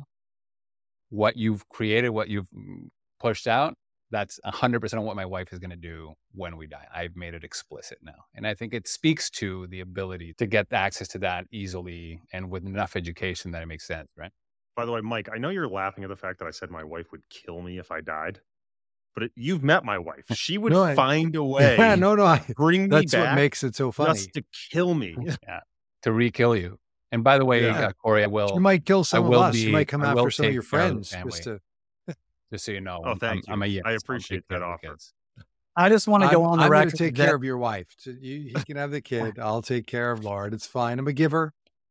what you've created, what you've pushed out, that's 100% of what my wife is going to do when we die. I've made it explicit now. And I think it speaks to the ability to get access to that easily and with enough education that it makes sense, right? By the way, Mike, I know you're laughing at the fact that I said my wife would kill me if I died, but you've met my wife. She would find a way bring me that's back. What makes it so funny. Just to kill me. Yeah, to re-kill you. And by the way, Corey, I will. You might kill some of us. You might come after some of your friends. Just so you know. Oh, thank you. I appreciate that offer. I just want to go on the record. I'm going to take care of your wife. He can have the kid. I'll take care of Lord. It's fine. I'm a giver.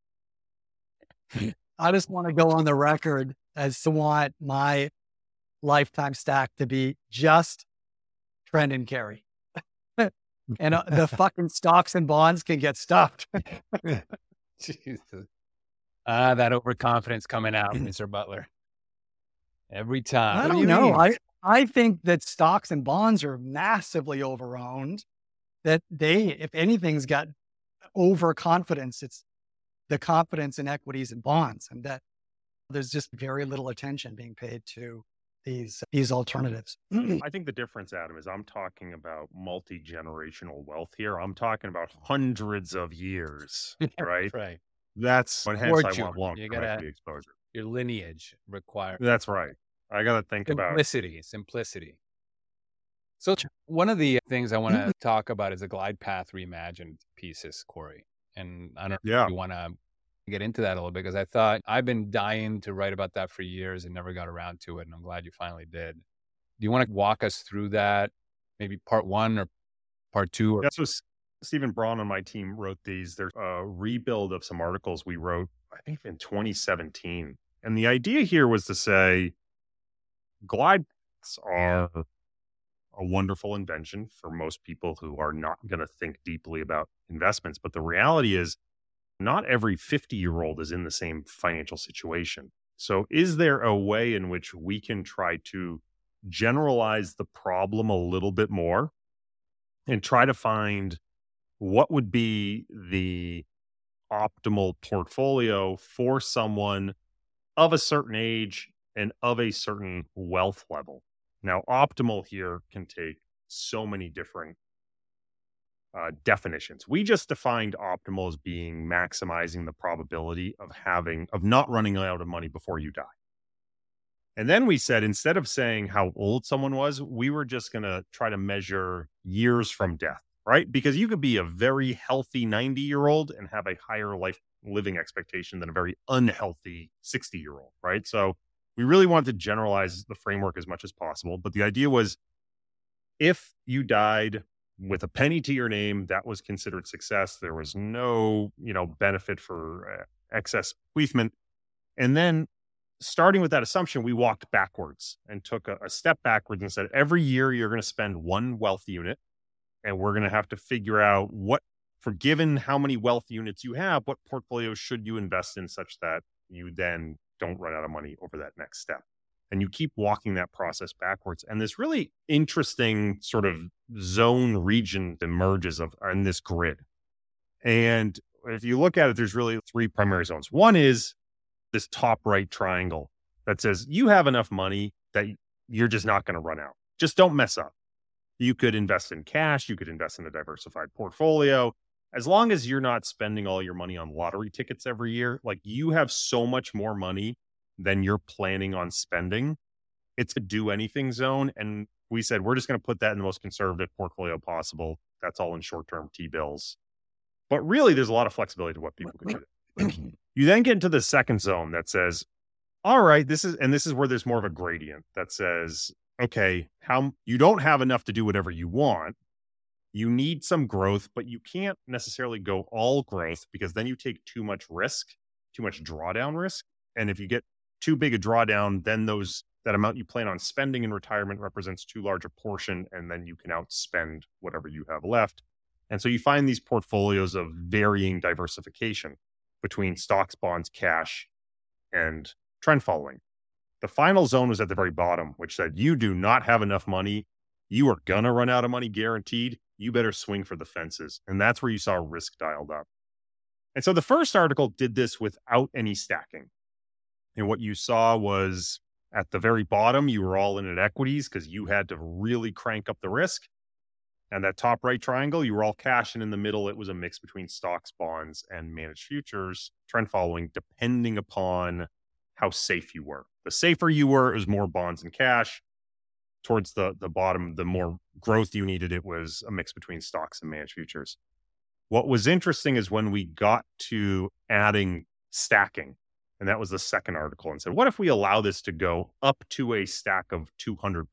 I just want to go on the record as to want my lifetime stack to be just trend and carry. And the fucking stocks and bonds can get stuffed. Jesus. That overconfidence coming out, Mr. Butler. Every time. I don't know. I think that stocks and bonds are massively overowned. That if anything's got overconfidence, it's the confidence in equities and bonds, and that there's just very little attention being paid to these alternatives. I think the difference, Adam, is I'm talking about multi-generational wealth here. I'm talking about hundreds of years, right? Right. That's hence I want long-term equity exposure. Your lineage requires. That's right. I got to think about simplicity. So one of the things I want to talk about is the glide path reimagined pieces, Corey. And I don't know Yeah. if you want to get into that a little bit, because I thought I've been dying to write about that for years and never got around to it. And I'm glad you finally did. Do you want to walk us through that? Maybe part one or part two? Or Yeah. So Stephen Braun on my team wrote these. There's a rebuild of some articles we wrote, I think in 2017. And the idea here was to say glide paths are a wonderful invention for most people who are not going to think deeply about investments. But the reality is, not every 50-year-old is in the same financial situation. So, is there a way in which we can try to generalize the problem a little bit more and try to find what would be the optimal portfolio for someone of a certain age and of a certain wealth level? Now, optimal here can take so many different definitions. We just defined optimal as being maximizing the probability of not running out of money before you die. And then we said, instead of saying how old someone was, we were just going to try to measure years from death, right? Because you could be a very healthy 90-year-old and have a higher life living expectation than a very unhealthy 60-year-old, right? So we really wanted to generalize the framework as much as possible. But the idea was, if you died with a penny to your name, that was considered success. There was no, benefit for excess bequeathment. And then, starting with that assumption, we walked backwards and took a step backwards and said, every year you're going to spend one wealth unit, and we're going to have to figure out given how many wealth units you have, what portfolio should you invest in such that you then don't run out of money over that next step. And you keep walking that process backwards. And this really interesting sort of zone region emerges in this grid. And if you look at it, there's really three primary zones. One is this top right triangle that says you have enough money that you're just not going to run out. Just don't mess up. You could invest in cash. You could invest in a diversified portfolio. As long as you're not spending all your money on lottery tickets every year, like you have so much more money than you're planning on spending, it's a do anything zone. And we said, we're just going to put that in the most conservative portfolio possible. That's all in short-term T-bills. But really, there's a lot of flexibility to what people can do. You then get into the second zone that says, all right, this is where there's more of a gradient that says, okay, you don't have enough to do whatever you want. You need some growth, but you can't necessarily go all growth because then you take too much risk, too much drawdown risk. And if you get too big a drawdown, then that amount you plan on spending in retirement represents too large a portion, and then you can outspend whatever you have left. And so you find these portfolios of varying diversification between stocks, bonds, cash, and trend following. The final zone was at the very bottom, which said you do not have enough money. You are going to run out of money guaranteed. You better swing for the fences. And that's where you saw risk dialed up. And so the first article did this without any stacking. And what you saw was at the very bottom, you were all in at equities because you had to really crank up the risk. And that top right triangle, you were all cash. And in the middle, it was a mix between stocks, bonds, and managed futures, trend following, depending upon how safe you were. The safer you were, it was more bonds and cash. Towards the bottom, the more growth you needed, it was a mix between stocks and managed futures. What was interesting is when we got to adding stacking, and that was the second article, and said, what if we allow this to go up to a stack of 200%?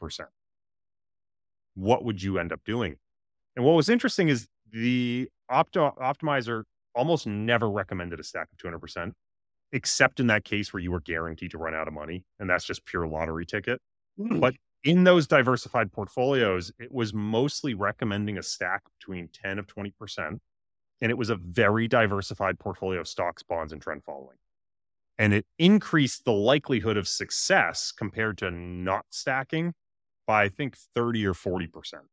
What would you end up doing? And what was interesting is the optimizer almost never recommended a stack of 200%, except in that case where you were guaranteed to run out of money. And that's just pure lottery ticket. But in those diversified portfolios, it was mostly recommending a stack between 10 of 20%. And it was a very diversified portfolio of stocks, bonds, and trend following. And it increased the likelihood of success compared to not stacking by, I think, 30 or 40%.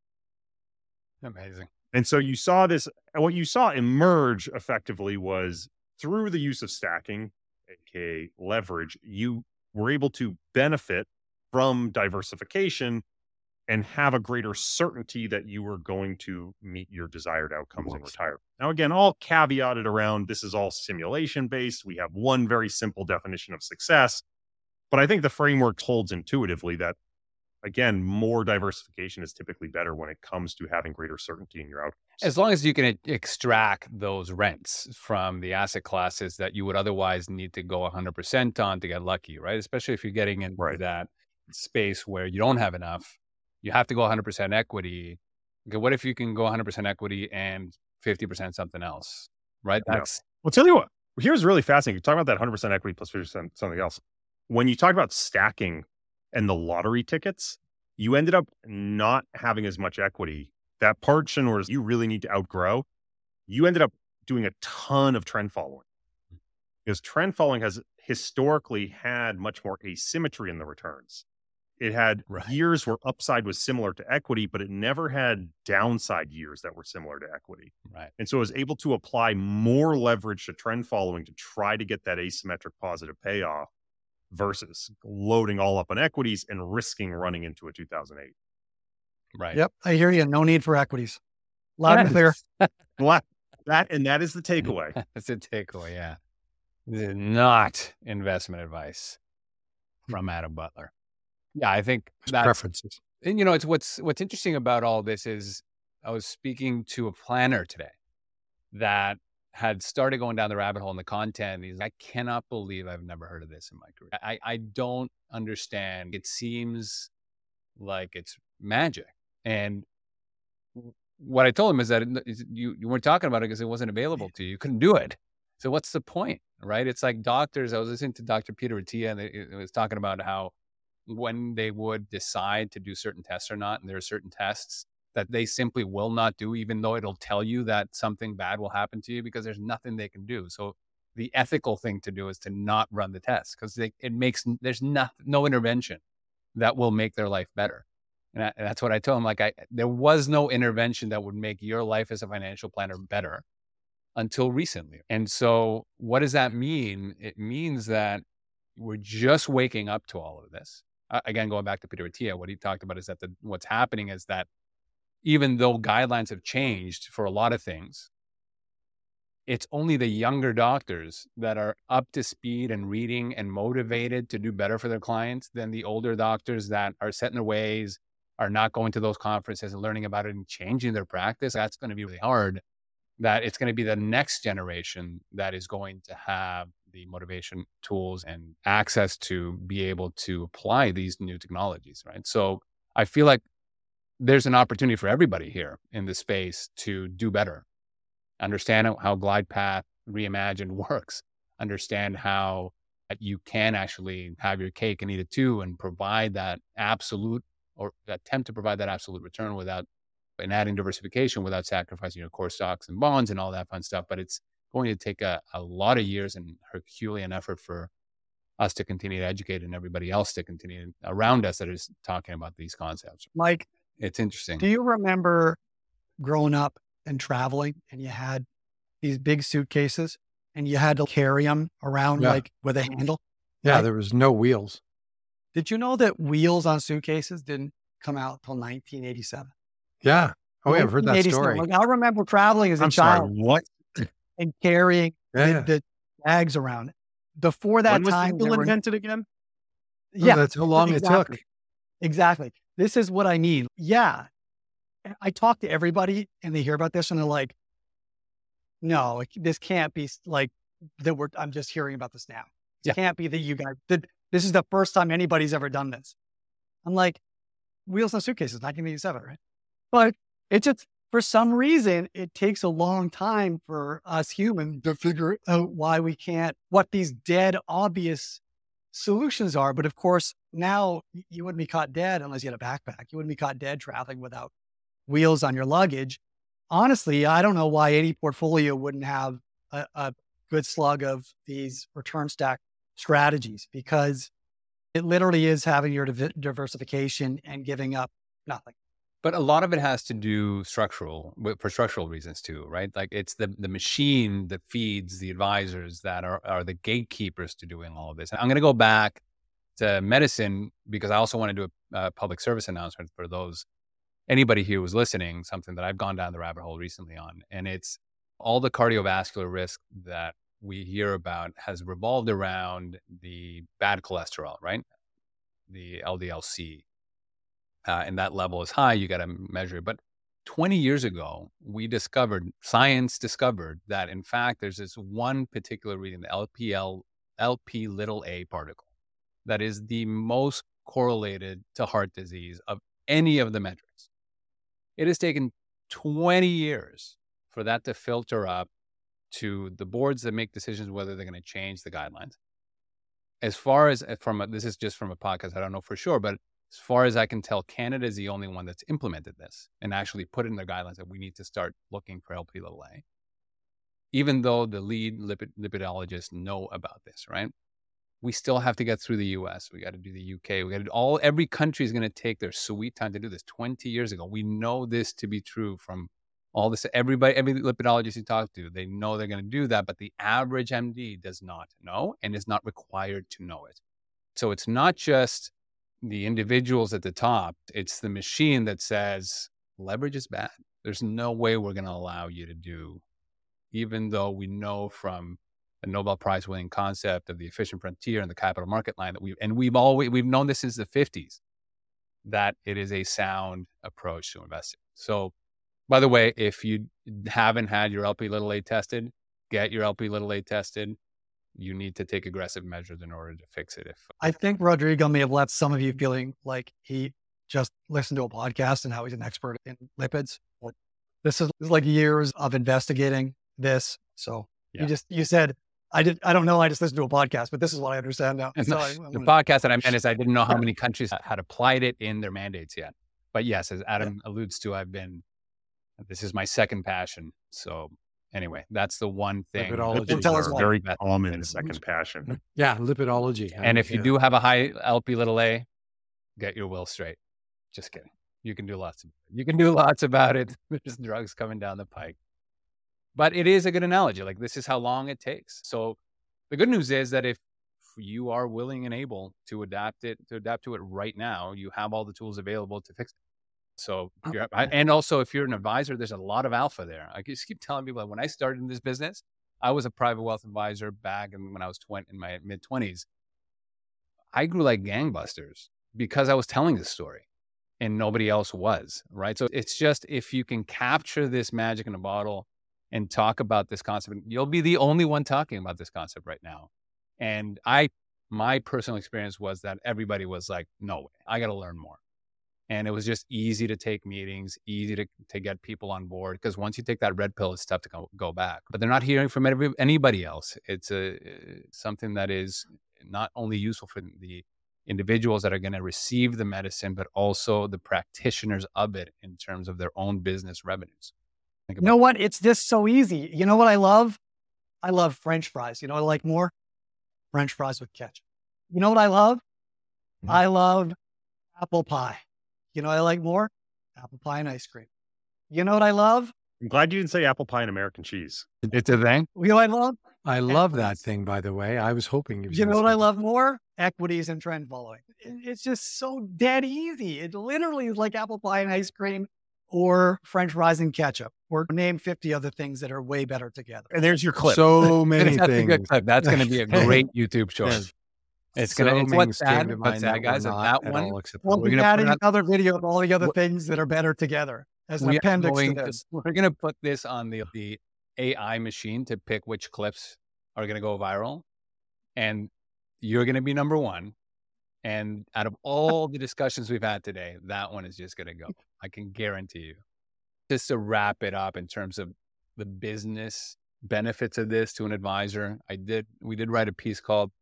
Amazing. And so you saw this, what you saw emerge effectively was through the use of stacking, aka leverage, you were able to benefit from diversification and have a greater certainty that you were going to meet your desired outcomes in retirement. Now, again, all caveated around, this is all simulation based. We have one very simple definition of success, but I think the framework holds intuitively that again, more diversification is typically better when it comes to having greater certainty in your outcomes. As long as you can extract those rents from the asset classes that you would otherwise need to go 100% on to get lucky, right? Especially if you're getting into Right. that space where you don't have enough, you have to go 100% equity. Okay, what if you can go 100% equity and 50% something else, right? Yeah. That's Well, tell you what, here's really fascinating. You're talking about that 100% equity plus 50% something else. When you talk about stacking and the lottery tickets, you ended up not having as much equity. That portion where you really need to outgrow, you ended up doing a ton of trend following, because trend following has historically had much more asymmetry in the returns. It had Right. years where upside was similar to equity, but it never had downside years that were similar to equity. right. And so I was able to apply more leverage to trend following to try to get that asymmetric positive payoff versus loading all up on equities and risking running into a 2008. Right. Yep. I hear you. No need for equities. Loud and clear. Well, that is the takeaway. That's a takeaway. Yeah. This is not investment advice from Adam Butler. Yeah, I think It's that's, preferences. and it's what's interesting about all this is I was speaking to a planner today that had started going down the rabbit hole in the content. And he's like, I cannot believe I've never heard of this in my career. I don't understand. It seems like it's magic. And what I told him is that you weren't talking about it because it wasn't available to you. You couldn't do it. So what's the point, right? It's like doctors. I was listening to Dr. Peter Attia, and it was talking about how when they would decide to do certain tests or not, and there are certain tests that they simply will not do, even though it'll tell you that something bad will happen to you, because there's nothing they can do. So the ethical thing to do is to not run the test, because there's no intervention that will make their life better. And that's what I told him. Like, there was no intervention that would make your life as a financial planner better until recently. And so what does that mean? It means that we're just waking up to all of this. Again, going back to Peter Attia, what he talked about is that what's happening is that even though guidelines have changed for a lot of things, it's only the younger doctors that are up to speed and reading and motivated to do better for their clients than the older doctors that are set in their ways, are not going to those conferences and learning about it and changing their practice. That's going to be really hard. That it's going to be the next generation that is going to have the motivation tools and access to be able to apply these new technologies, right? So I feel like there's an opportunity for everybody here in this space to do better, understand how GlidePath Reimagined works, understand how you can actually have your cake and eat it too, and provide that absolute, or attempt to provide that absolute return and adding diversification without sacrificing your core stocks and bonds and all that fun stuff. But it's going to take a lot of years and Herculean effort for us to continue to educate and everybody else to continue around us that is talking about these concepts. Mike, It's interesting. do you remember growing up and traveling and you had these big suitcases and you had to carry them around Yeah. like with a handle? Yeah, Right. there was no wheels. Did you know that wheels on suitcases didn't come out till 1987? Yeah. Oh, yeah, I've heard that 1987. story. Like, I remember traveling as a I'm sorry, child what? and carrying Yeah. the bags around. Before that When was time, the wheel there were- invented again? No, yeah, that's how long it took. exactly. This is what I mean. Yeah. I talk to everybody and they hear about this and they're like, no, this can't be like that. I'm just hearing about this now. Yeah. It can't be that you guys did. This is the first time anybody's ever done this. I'm like, wheels on suitcases, 1987, right? But it's just, for some reason, it takes a long time for us humans to figure out why we can't, what these dead obvious solutions are. But of course, now you wouldn't be caught dead unless you had a backpack. You wouldn't be caught dead traveling without wheels on your luggage. Honestly, I don't know why any portfolio wouldn't have a good slug of these return stack strategies, because it literally is having your diversification and giving up nothing. But a lot of it has to do for structural reasons too, right? Like it's the machine that feeds the advisors that are the gatekeepers to doing all of this. And I'm going to go back to medicine because I also want to do a public service announcement for anybody here who's listening, something that I've gone down the rabbit hole recently on. And it's all the cardiovascular risk that we hear about has revolved around the bad cholesterol, right? The LDL-C. and that level is high, you got to measure it. But 20 years ago, science discovered that in fact, there's this one particular reading, the LP little a particle, that is the most correlated to heart disease of any of the metrics. It has taken 20 years for that to filter up to the boards that make decisions whether they're going to change the guidelines. As far as this is just from a podcast, I don't know for sure, but as far as I can tell, Canada is the only one that's implemented this and actually put it in their guidelines that we need to start looking for LP little a, even though the lead lipidologists know about this, right? We still have to get through the US. We got to do the UK. We got to every country is going to take their sweet time to do this. 20 years ago, we know this to be true from all this. Every lipidologist you talk to, they know they're going to do that, but the average MD does not know and is not required to know it. So it's not just the individuals at the top. It's the machine that says leverage is bad. There's no way we're going to allow you to do, even though we know from the Nobel Prize winning concept of the efficient frontier and the capital market line that we've known this since the 50s, that it is a sound approach to investing. So, by the way, if you haven't had your LP little a tested, get your LP little a tested. You need to take aggressive measures in order to fix it. I think Rodrigo may have left some of you feeling like he just listened to a podcast and how he's an expert in lipids. This is like years of investigating this. So you said, I don't know. I just listened to a podcast, but this is what I understand now. So the podcast that I meant is I didn't know how many countries had applied it in their mandates yet. But yes, as Adam alludes to, this is my second passion. So anyway, that's the one thing. Lipidology Tell us are why. very common second passion. Yeah, lipidology. And if you do have a high LP little a, get your will straight. Just kidding. You can do lots about it. There's drugs coming down the pike. But it is a good analogy. Like, this is how long it takes. So the good news is that if you are willing and able to adapt to it right now, you have all the tools available to fix it. So, and also if you're an advisor, there's a lot of alpha there. I just keep telling people that when I started in this business, I was a private wealth advisor back when I was in my mid 20s. I grew like gangbusters because I was telling this story and nobody else was, right? So it's just, if you can capture this magic in a bottle and talk about this concept, you'll be the only one talking about this concept right now. And my personal experience was that everybody was like, no way, I got to learn more. And it was just easy to take meetings, easy to get people on board. Because once you take that red pill, it's tough to go back. But they're not hearing from anybody else. It's something that is not only useful for the individuals that are going to receive the medicine, but also the practitioners of it in terms of their own business revenues. You know what? It's just so easy. You know what I love? I love French fries. You know what I like more? French fries with ketchup. You know what I love? Mm-hmm. I love apple pie. You know what I like more? Apple pie and ice cream. You know what I love? I'm glad you didn't say apple pie and American cheese. It's a thing. You know what I love? I love that thing, by the way. I was hoping you know what I love more? Equities and trend following. It's just so dead easy. It literally is like apple pie and ice cream or French fries and ketchup, or name 50 other things that are way better together. And there's your clip. So many That's things. A good clip. That's going to be a great YouTube short. Yes. It's what's sad, guys, that one. We'll be adding another video of all the other things that are better together as an appendix to this. We're going to put this on the AI machine to pick which clips are going to go viral. And you're going to be number one. And out of all the discussions we've had today, that one is just going to go. I can guarantee you. Just to wrap it up in terms of the business benefits of this to an advisor, we did write a piece called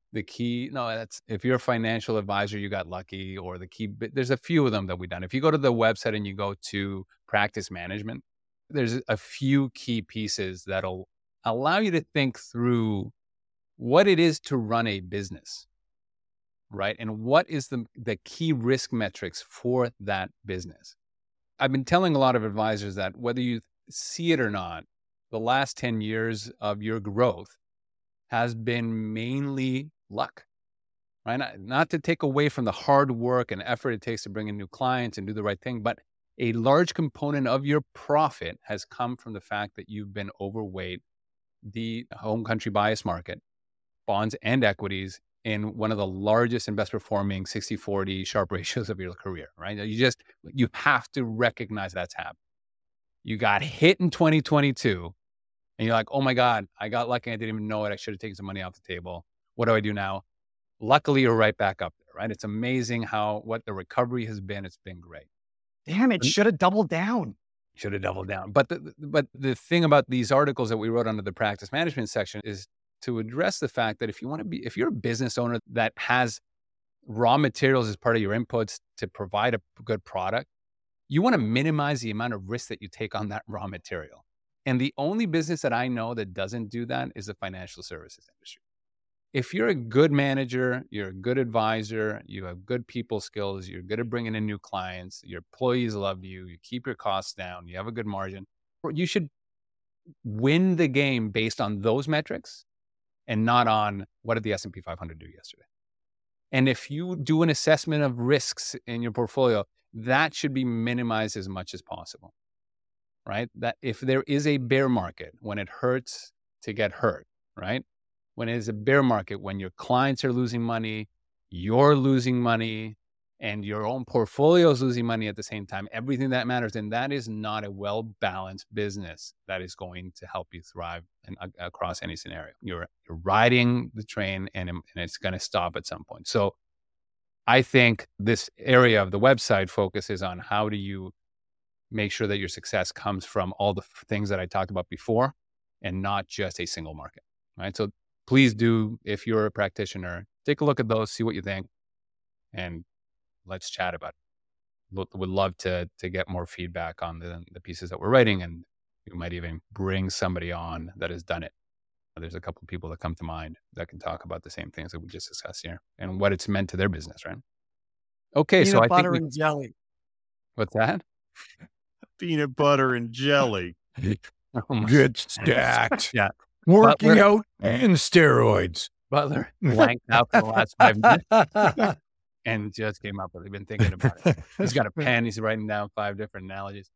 if you're a financial advisor, you got lucky, or there's a few of them that we've done. If you go to the website and you go to practice management, there's a few key pieces that'll allow you to think through what it is to run a business, right? And what is the key risk metrics for that business. I've been telling a lot of advisors that whether you see it or not, the last 10 years of your growth has been mainly luck, right? Not to take away from the hard work and effort it takes to bring in new clients and do the right thing, but a large component of your profit has come from the fact that you've been overweight the home country bias market, bonds and equities, in one of the largest and best performing 60-40 Sharpe ratios of your career, right? You have to recognize that's happening. You got hit in 2022 and you're like, oh my God, I got lucky. I didn't even know it. I should have taken some money off the table. What do I do now? Luckily, you're right back up there, right? It's amazing what the recovery has been. It's been great. Damn, it should have doubled down. Should have doubled down. But the thing about these articles that we wrote under the practice management section is to address the fact that if you're a business owner that has raw materials as part of your inputs to provide a good product, you want to minimize the amount of risk that you take on that raw material. And the only business that I know that doesn't do that is the financial services industry. If you're a good manager, you're a good advisor, you have good people skills, you're good at bringing in new clients, your employees love you, you keep your costs down, you have a good margin, you should win the game based on those metrics and not on what did the S&P 500 do yesterday. And if you do an assessment of risks in your portfolio, that should be minimized as much as possible, right? That if there is a bear market, when it hurts to get hurt, right? When it is a bear market, when your clients are losing money, you're losing money, and your own portfolio is losing money at the same time, everything that matters. And that is not a well-balanced business that is going to help you thrive across any scenario. You're riding the train and it's going to stop at some point. So I think this area of the website focuses on how do you make sure that your success comes from all the things that I talked about before and not just a single market, right? So please do, if you're a practitioner, take a look at those, see what you think, and let's chat about it. Would love to get more feedback on the pieces that we're writing, and we might even bring somebody on that has done it. There's a couple of people that come to mind that can talk about the same things that we just discussed here and what it's meant to their business, right? Okay, so I butter think and jelly. What's that? Peanut butter and jelly. Get stacked. Yeah. Working Butler- out and steroids. Butler blanked out for the last 5 minutes and just came up with it. Been thinking about it. He's got a pen. He's writing down 5 different analogies.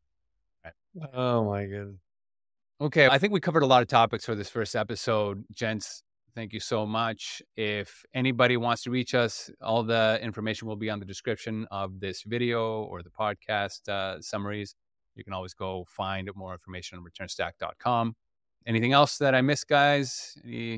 Oh my goodness. Okay, I think we covered a lot of topics for this first episode. Gents, thank you so much. If anybody wants to reach us, all the information will be on the description of this video or the podcast summaries. You can always go find more information on returnstack.com. Anything else that I missed, guys?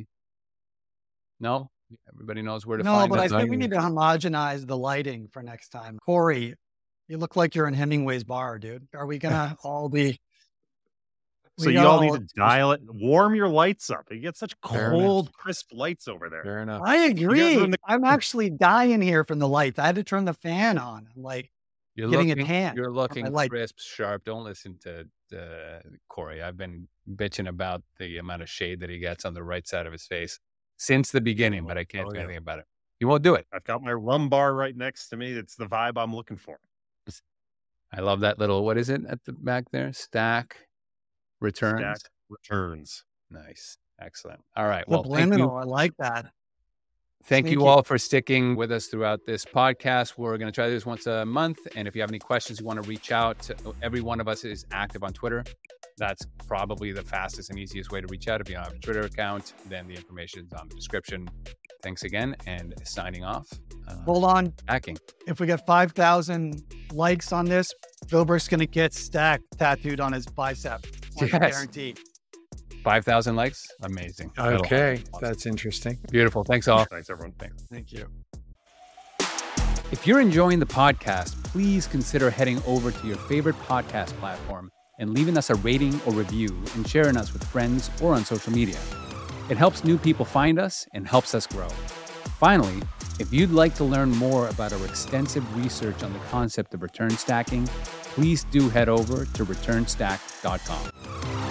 No? Everybody knows where to find us. No, but I think we need to homogenize the lighting for next time. Corey, you look like you're in Hemingway's bar, dude. Are we going to all be... So you all need to dial it, warm your lights up. You get such cold, crisp lights over there. Fair enough. I agree. I'm actually dying here from the lights. I had to turn the fan on. I'm like getting a tan. You're looking crisp, sharp. Don't listen to Corey. I've been bitching about the amount of shade that he gets on the right side of his face since the beginning, but I can't do anything about it. He won't do it. I've got my rum bar right next to me. It's the vibe I'm looking for. I love that little, what is it at the back there? Stack Returns. Stack Returns. Nice. Excellent. All right. Well, subliminal. I like that. Thank you all for sticking with us throughout this podcast. We're going to try this once a month. And if you have any questions, you want to reach out. Every one of us is active on Twitter. That's probably the fastest and easiest way to reach out. If you don't have a Twitter account, then the information is on the description. Thanks again, and signing off. Hold on. Hacking. If we get 5,000 likes on this, Gilbert's going to get Stack tattooed on his bicep. Yes. Guaranteed. 5,000 likes? Amazing. Okay. Awesome. That's interesting. Beautiful. Thanks all. Thanks, everyone. Thank you. If you're enjoying the podcast, please consider heading over to your favorite podcast platform and leaving us a rating or review and sharing us with friends or on social media. It helps new people find us and helps us grow. Finally, if you'd like to learn more about our extensive research on the concept of return stacking, please do head over to returnstack.com.